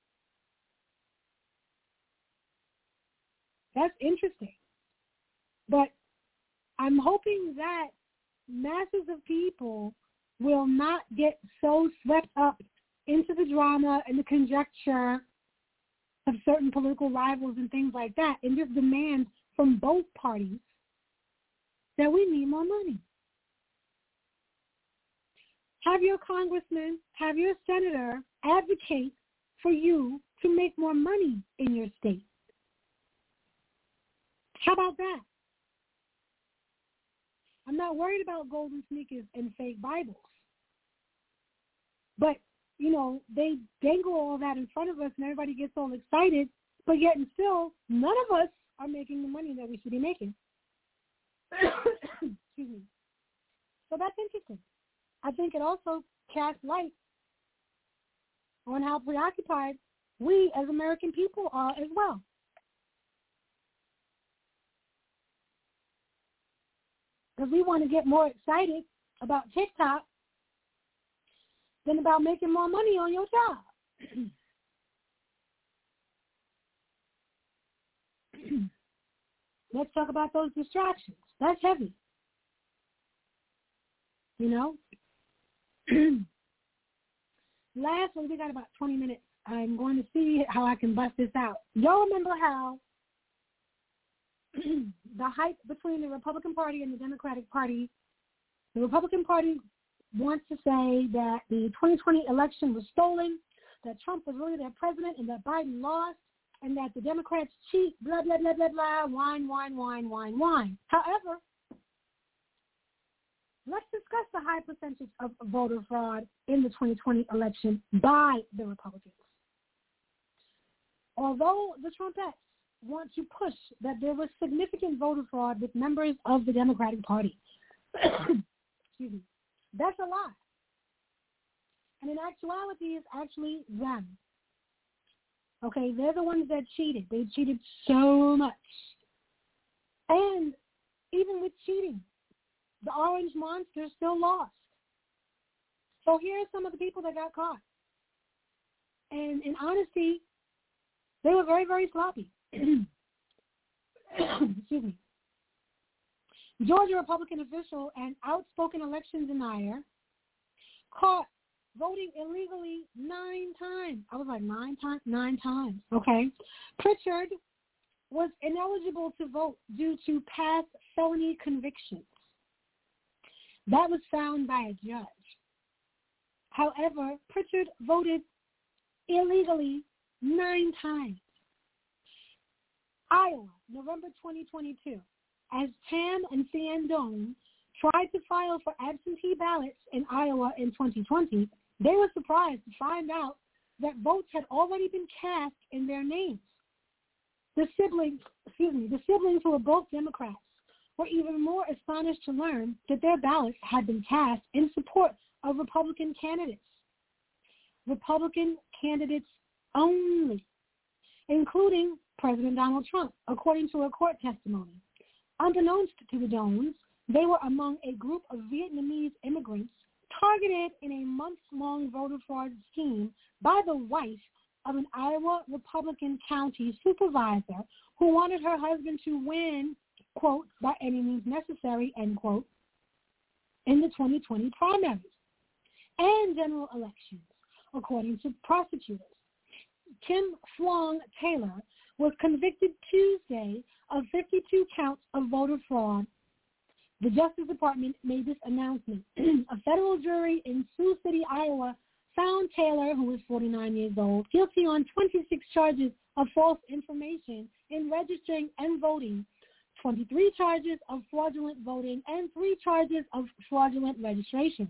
That's interesting. But I'm hoping that masses of people will not get so swept up into the drama and the conjecture of certain political rivals and things like that, and just demand from both parties that we need more money. Have your congressman, have your senator advocate for you to make more money in your state. How about that? I'm not worried about golden sneakers and fake Bibles. But you know, they dangle all that in front of us and everybody gets all excited, but yet and still, none of us are making the money that we should be making. Excuse me. So that's interesting. I think it also casts light on how preoccupied we as American people are as well. Because we want to get more excited about TikTok than about making more money on your job. Let's talk about those distractions. That's heavy. You know? Lastly, we got about 20 minutes. I'm going to see how I can bust this out. Y'all remember how the hype between the Republican Party and the Democratic Party, the Republican Party wants to say that the 2020 election was stolen, that Trump was really their president and that Biden lost, and that the Democrats cheat, blah, blah, blah, blah, blah, whine. However, let's discuss the high percentage of voter fraud in the 2020 election by the Republicans. Although the Trumpettes want to push that there was significant voter fraud with members of the Democratic Party, excuse me, that's a lie. And in actuality, it's actually them. Okay, they're the ones that cheated. They cheated so much. And even with cheating, the orange monster still lost. So here are some of the people that got caught. And in honesty, they were very, very sloppy. Excuse me. Georgia Republican official and outspoken election denier caught voting illegally 9 times. I was like, 9 times? 9 times, okay. Pritchard was ineligible to vote due to past felony convictions. That was found by a judge. However, Pritchard voted illegally 9 times. Iowa, November 2022, as Tam and Cian Doan tried to file for absentee ballots in Iowa in 2020, they were surprised to find out that votes had already been cast in their names. The siblings who were both Democrats were even more astonished to learn that their ballots had been cast in support of Republican candidates. Republican candidates only, including President Donald Trump, according to a court testimony. Unbeknownst to the Doans, they were among a group of Vietnamese immigrants targeted in a months-long voter fraud scheme by the wife of an Iowa Republican county supervisor who wanted her husband to win, quote, by any means necessary, end quote, in the 2020 primaries and general elections, according to prosecutors. Kim Fwong Taylor was convicted Tuesday of 52 counts of voter fraud. The Justice Department made this announcement. A federal jury in Sioux City, Iowa, found Taylor, who was 49 years old, guilty on 26 charges of false information in registering and voting, 23 charges of fraudulent voting, and 3 charges of fraudulent registration.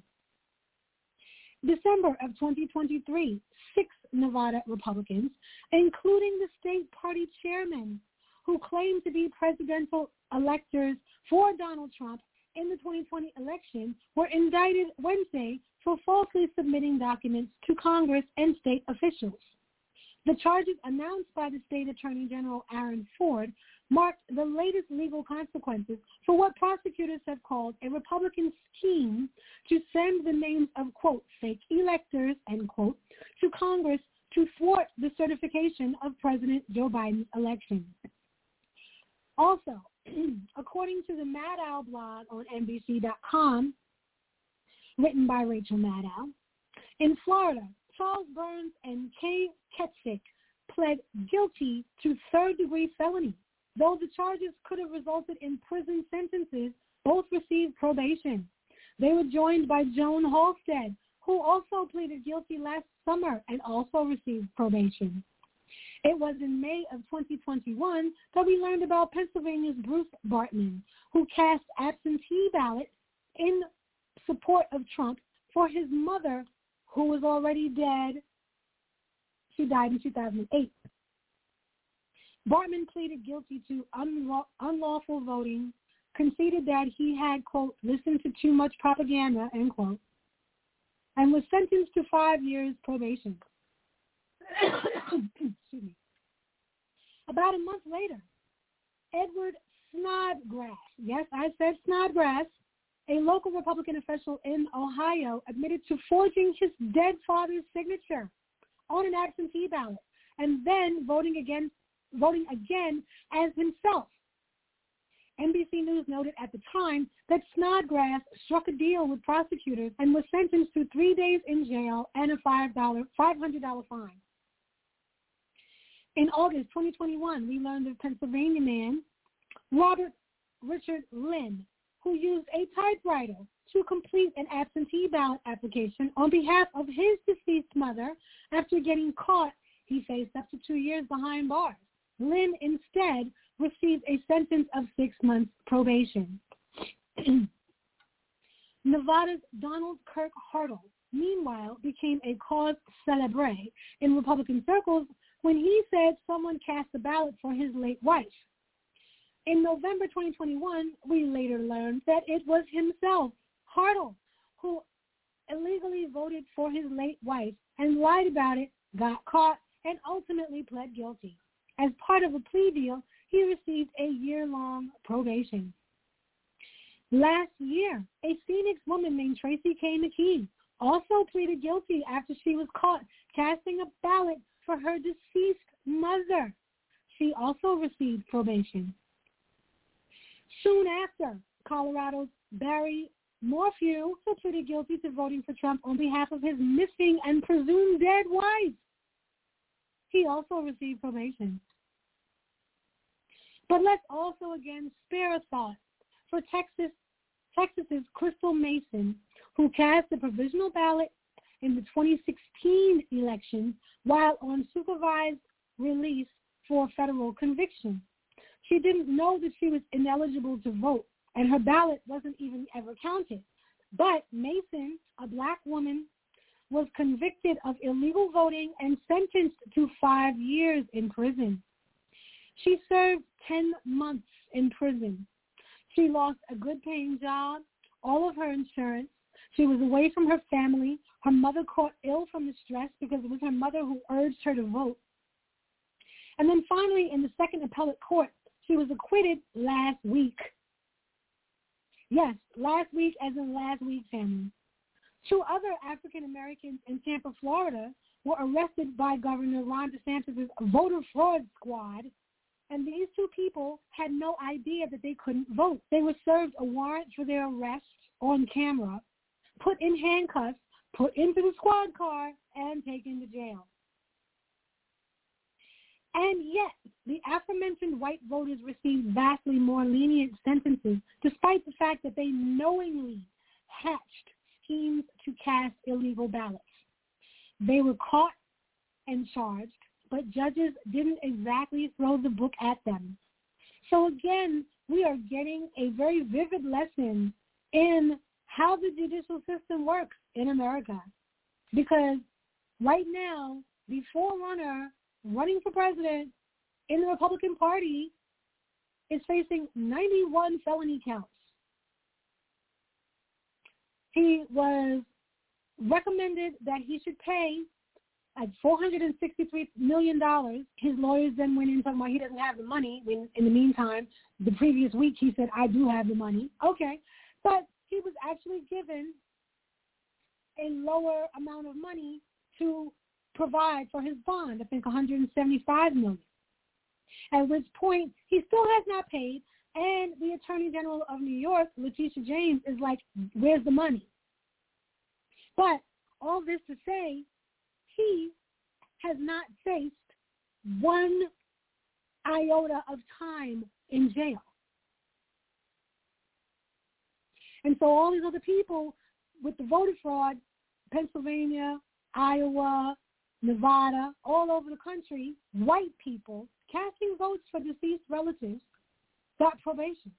December of 2023, 6 Nevada Republicans, including the state party chairman, who claimed to be presidential electors for Donald Trump in the 2020 election, were indicted Wednesday for falsely submitting documents to Congress and state officials. The charges announced by the state attorney general Aaron Ford marked the latest legal consequences for what prosecutors have called a Republican scheme to send the names of, quote, fake electors, end quote, to Congress to thwart the certification of President Joe Biden's election. Also, according to the Maddow blog on NBC.com, written by Rachel Maddow, in Florida, Charles Burns and Kay Ketzik pled guilty to third-degree felony. Though the charges could have resulted in prison sentences, both received probation. They were joined by Joan Halstead, who also pleaded guilty last summer and also received probation. It was in May of 2021 that we learned about Pennsylvania's Bruce Bartman, who cast absentee ballots in support of Trump for his mother, who was already dead. She died in 2008. Bartman pleaded guilty to unlawful voting, conceded that he had, quote, listened to too much propaganda, end quote, and was sentenced to 5 years probation. Excuse me. About a month later, Edward Snodgrass, yes, I said Snodgrass, a local Republican official in Ohio, admitted to forging his dead father's signature on an absentee ballot and then voting again as himself. NBC News noted at the time that Snodgrass struck a deal with prosecutors and was sentenced to 3 days in jail and a $500 fine. In August 2021, we learned of Pennsylvania man Robert Richard Lynn, who used a typewriter to complete an absentee ballot application on behalf of his deceased mother. After getting caught, he faced up to 2 years behind bars. Lynn instead received a sentence of 6 months probation. Nevada's Donald Kirk Hartle, meanwhile, became a cause célèbre in Republican circles when he said someone cast a ballot for his late wife. In November 2021, we later learned that it was himself, Hartle, who illegally voted for his late wife and lied about it, got caught, and ultimately pled guilty. As part of a plea deal, he received a year-long probation. Last year, a Phoenix woman named Tracy K. McKee also pleaded guilty after she was caught casting a ballot for her deceased mother. She also received probation. Soon after, Colorado's Barry Morphew pleaded guilty to voting for Trump on behalf of his missing and presumed dead wife. He also received probation. But let's also again spare a thought for Texas's Crystal Mason, who cast a provisional ballot in the 2016 election while on supervised release for federal conviction. She didn't know that she was ineligible to vote, and her ballot wasn't even ever counted. But Mason, a black woman, was convicted of illegal voting and sentenced to 5 years in prison. She served 10 months in prison. She lost a good-paying job, all of her insurance. She was away from her family. Her mother caught ill from the stress because it was her mother who urged her to vote. And then finally, in the second appellate court, she was acquitted last week. Yes, last week as in last week, family. 2 other African Americans in Tampa, Florida, were arrested by Governor Ron DeSantis' voter fraud squad, and these 2 people had no idea that they couldn't vote. They were served a warrant for their arrest on camera, put in handcuffs, put into the squad car, and taken to jail. And yet, the aforementioned white voters received vastly more lenient sentences, despite the fact that they knowingly hatched schemes to cast illegal ballots. They were caught and charged, but judges didn't exactly throw the book at them. So again, we are getting a very vivid lesson in how the judicial system works in America. Because right now, the forerunner running for president in the Republican Party is facing 91 felony counts. He was recommended that he should pay like $463 million. His lawyers then went in talking about he doesn't have the money. When in the meantime, the previous week he said, I do have the money. Okay. But he was actually given a lower amount of money to provide for his bond, I think $175 million. At which point he still has not paid, and the Attorney General of New York, Letitia James, is like, where's the money? But all this to say, he has not faced 1 iota of time in jail. And so all these other people with the voter fraud, Pennsylvania, Iowa, Nevada, all over the country, white people casting votes for deceased relatives got probation.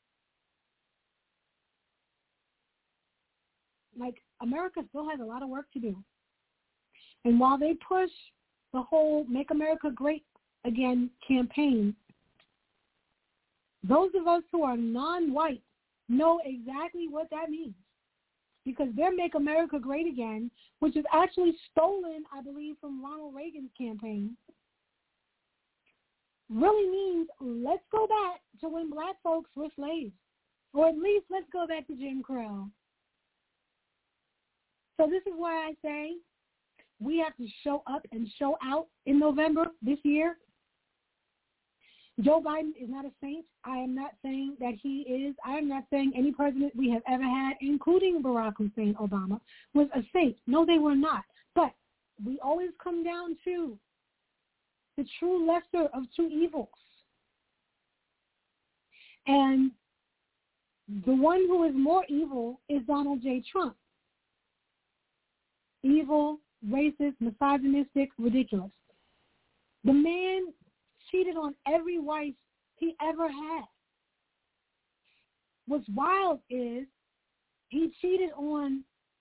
Like, America still has a lot of work to do. And while they push the whole Make America Great Again campaign, those of us who are non-white know exactly what that means. Because their Make America Great Again, which is actually stolen, I believe, from Ronald Reagan's campaign, really means let's go back to when black folks were slaves. Or at least let's go back to Jim Crow. So this is why I say we have to show up and show out in November this year. Joe Biden is not a saint. I am not saying that he is. I am not saying any president we have ever had, including Barack Hussein Obama, was a saint. No, they were not. But we always come down to the true lesser of 2 evils. And the one who is more evil is Donald J. Trump. Evil, racist, misogynistic, ridiculous. The man cheated on every wife he ever had. What's wild is he cheated on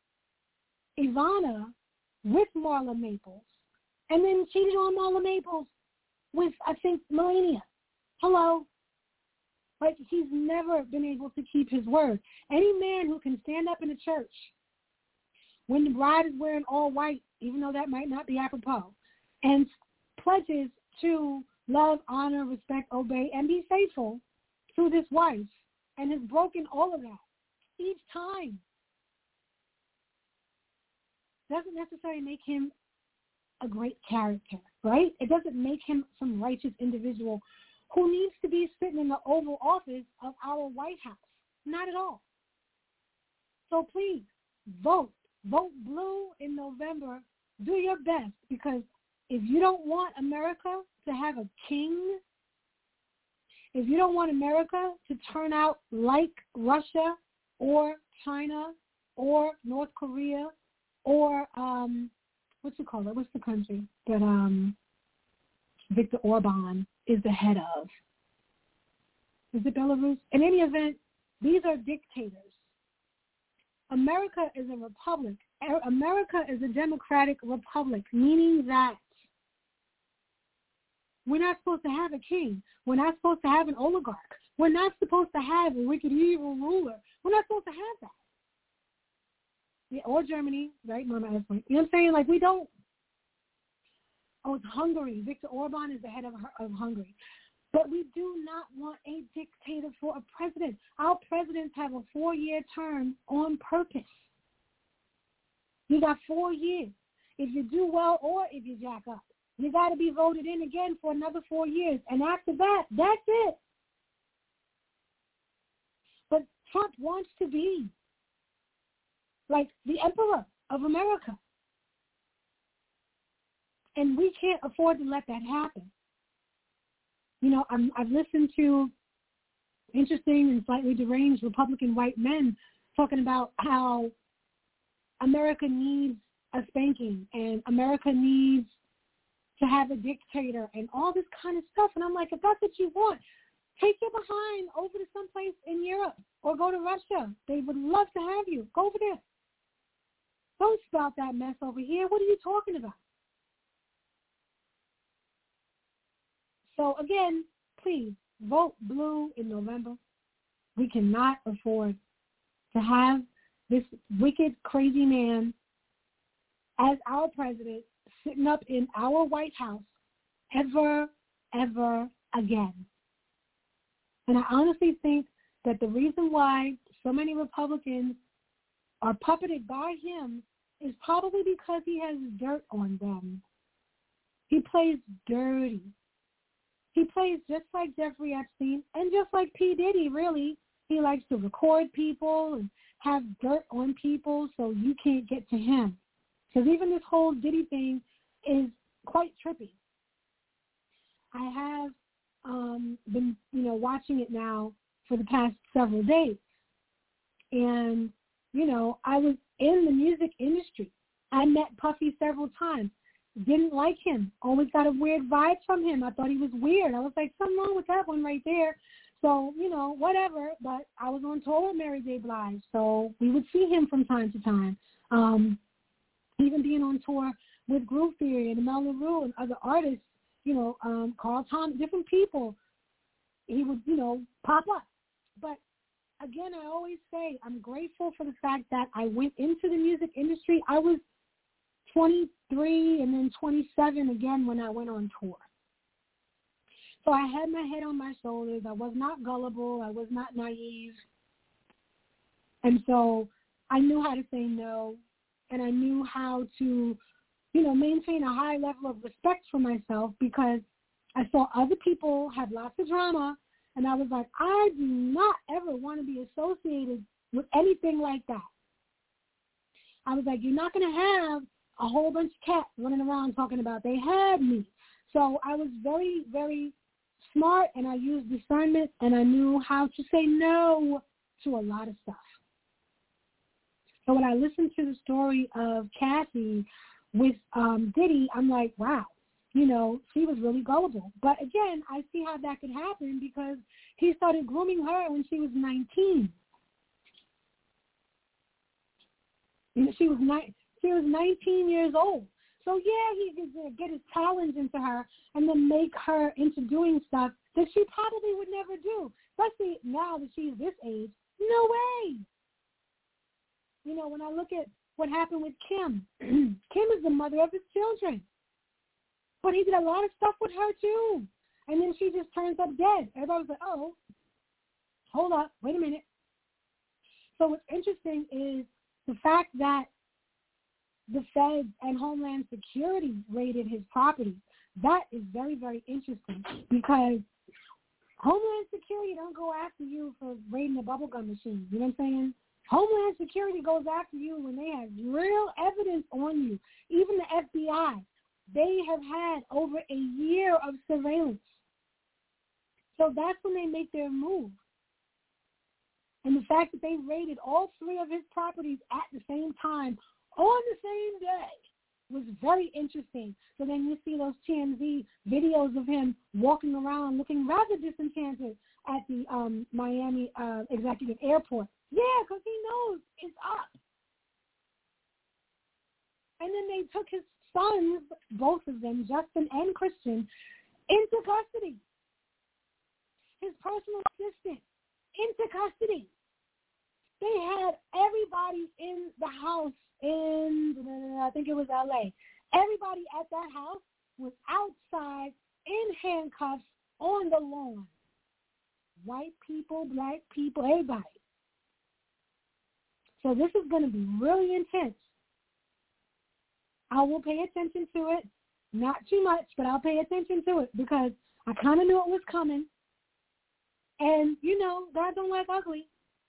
Ivana with Marla Maples and then cheated on Marla Maples with, I think, Melania. Hello? Like, he's never been able to keep his word. Any man who can stand up in a church when the bride is wearing all white, even though that might not be apropos, and pledges to love, honor, respect, obey, and be faithful to this wife, and has broken all of that each time, doesn't necessarily make him a great character, right? It doesn't make him some righteous individual who needs to be sitting in the Oval Office of our White House. Not at all. So please, vote. Vote blue in November. Do your best, because if you don't want America to have a king, if you don't want America to turn out like Russia or China or North Korea or what's it called? What's the country that Viktor Orban is the head of? Is it Belarus? In any event, these are dictators. America is a republic. America is a democratic republic, meaning that we're not supposed to have a king. We're not supposed to have an oligarch. We're not supposed to have a wicked, evil ruler. We're not supposed to have that. Yeah, or Germany, right? Mama Esplin. You know what I'm saying? Like, we don't. Oh, it's Hungary. Viktor Orban is the head of Hungary. But we do not want a dictator for a president. Our presidents have a 4-year term on purpose. You got 4 years. If you do well or if you jack up, you got to be voted in again for another 4 years. And after that, that's it. But Trump wants to be like the emperor of America. And we can't afford to let that happen. You know, I've listened to interesting and slightly deranged Republican white men talking about how America needs a spanking and America needs to have a dictator and all this kind of stuff. And I'm like, if that's what you want, take your behind over to someplace in Europe or go to Russia. They would love to have you. Go over there. Don't spout that mess over here. What are you talking about? So again, please vote blue in November. We cannot afford to have this wicked, crazy man as our president sitting up in our White House ever again. And I honestly think that the reason why so many Republicans are puppeted by him is probably because he has dirt on them. He plays dirty. He plays just like Jeffrey Epstein and just like P. Diddy, really. He likes to record people and have dirt on people so you can't get to him. Because even this whole Diddy thing is quite trippy. I have been, watching it now for the past several days. And, I was in the music industry. I met Puffy several times. Didn't like him. Always got a weird vibe from him. I thought he was weird. I was like, something wrong with that one right there. So, whatever. But I was on tour with Mary J. Blige, so we would see him from time to time. Even being on tour with Groove Theory and Mel LaRue and other artists, Carl Thomas, different people, he would, pop up. But again, I always say I'm grateful for the fact that I went into the music industry. I was 23 and then 27 again when I went on tour. So I had my head on my shoulders. I was not gullible. I was not naive. And so I knew how to say no, and I knew how to, maintain a high level of respect for myself because I saw other people have lots of drama, and I was like, I do not ever want to be associated with anything like that. I was like, you're not going to have a whole bunch of cats running around talking about they had me. So I was very, very smart, and I used discernment, and I knew how to say no to a lot of stuff. So when I listened to the story of Cassie with Diddy, I'm like, wow, she was really gullible. But again, I see how that could happen because he started grooming her when she was 19. She was 19 years old. So, yeah, he could get his talons into her and then make her into doing stuff that she probably would never do, especially now that she's this age. No way. When I look at what happened with Kim, Kim is the mother of his children. But he did a lot of stuff with her, too. And then she just turns up dead. Everybody was like, oh, hold up, wait a minute. So what's interesting is the fact that the Feds and Homeland Security raided his property. That is very, very interesting because Homeland Security don't go after you for raiding a bubblegum machine. You know what I'm saying? Homeland Security goes after you when they have real evidence on you. Even the FBI, they have had over a year of surveillance. So that's when they make their move. And the fact that they raided all 3 of his properties at the same time on the same day was very interesting. So then you see those TMZ videos of him walking around looking rather disenchanted at the Miami Executive Airport. Yeah, because he knows it's up. And then they took his sons, both of them, Justin and Christian, into custody. His personal assistant into custody. They had everybody in the house in, I think it was LA. Everybody at that house was outside in handcuffs on the lawn. White people, black people, everybody. So this is going to be really intense. I will pay attention to it. Not too much, but I'll pay attention to it because I kind of knew it was coming. And, you know, God don't like ugly.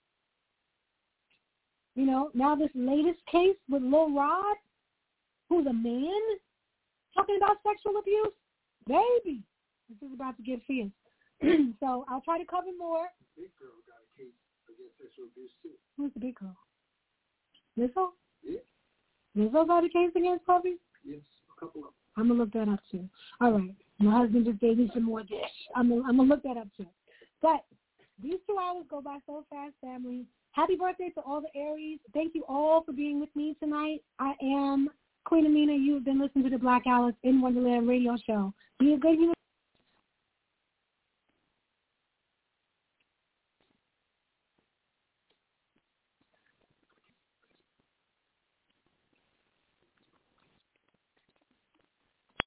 You know, now this latest case with Lil Rod, who's a man, talking about sexual abuse, baby, this is about to get fierce. So I'll try to cover more. The big girl got a case against sexual abuse, too. Who's the big girl? Lizzo? Yeah. Lizzo got a case against Puffy? Yes, a couple of them. I'm going to look that up, too. All right. My husband just gave me some more dish. I'm going to look that up, too. But these 2 hours go by so fast, family. Happy birthday to all the Aries. Thank you all for being with me tonight. I am Queen Amina. You've been listening to the Black Alice in Wonderland radio show. Be a good human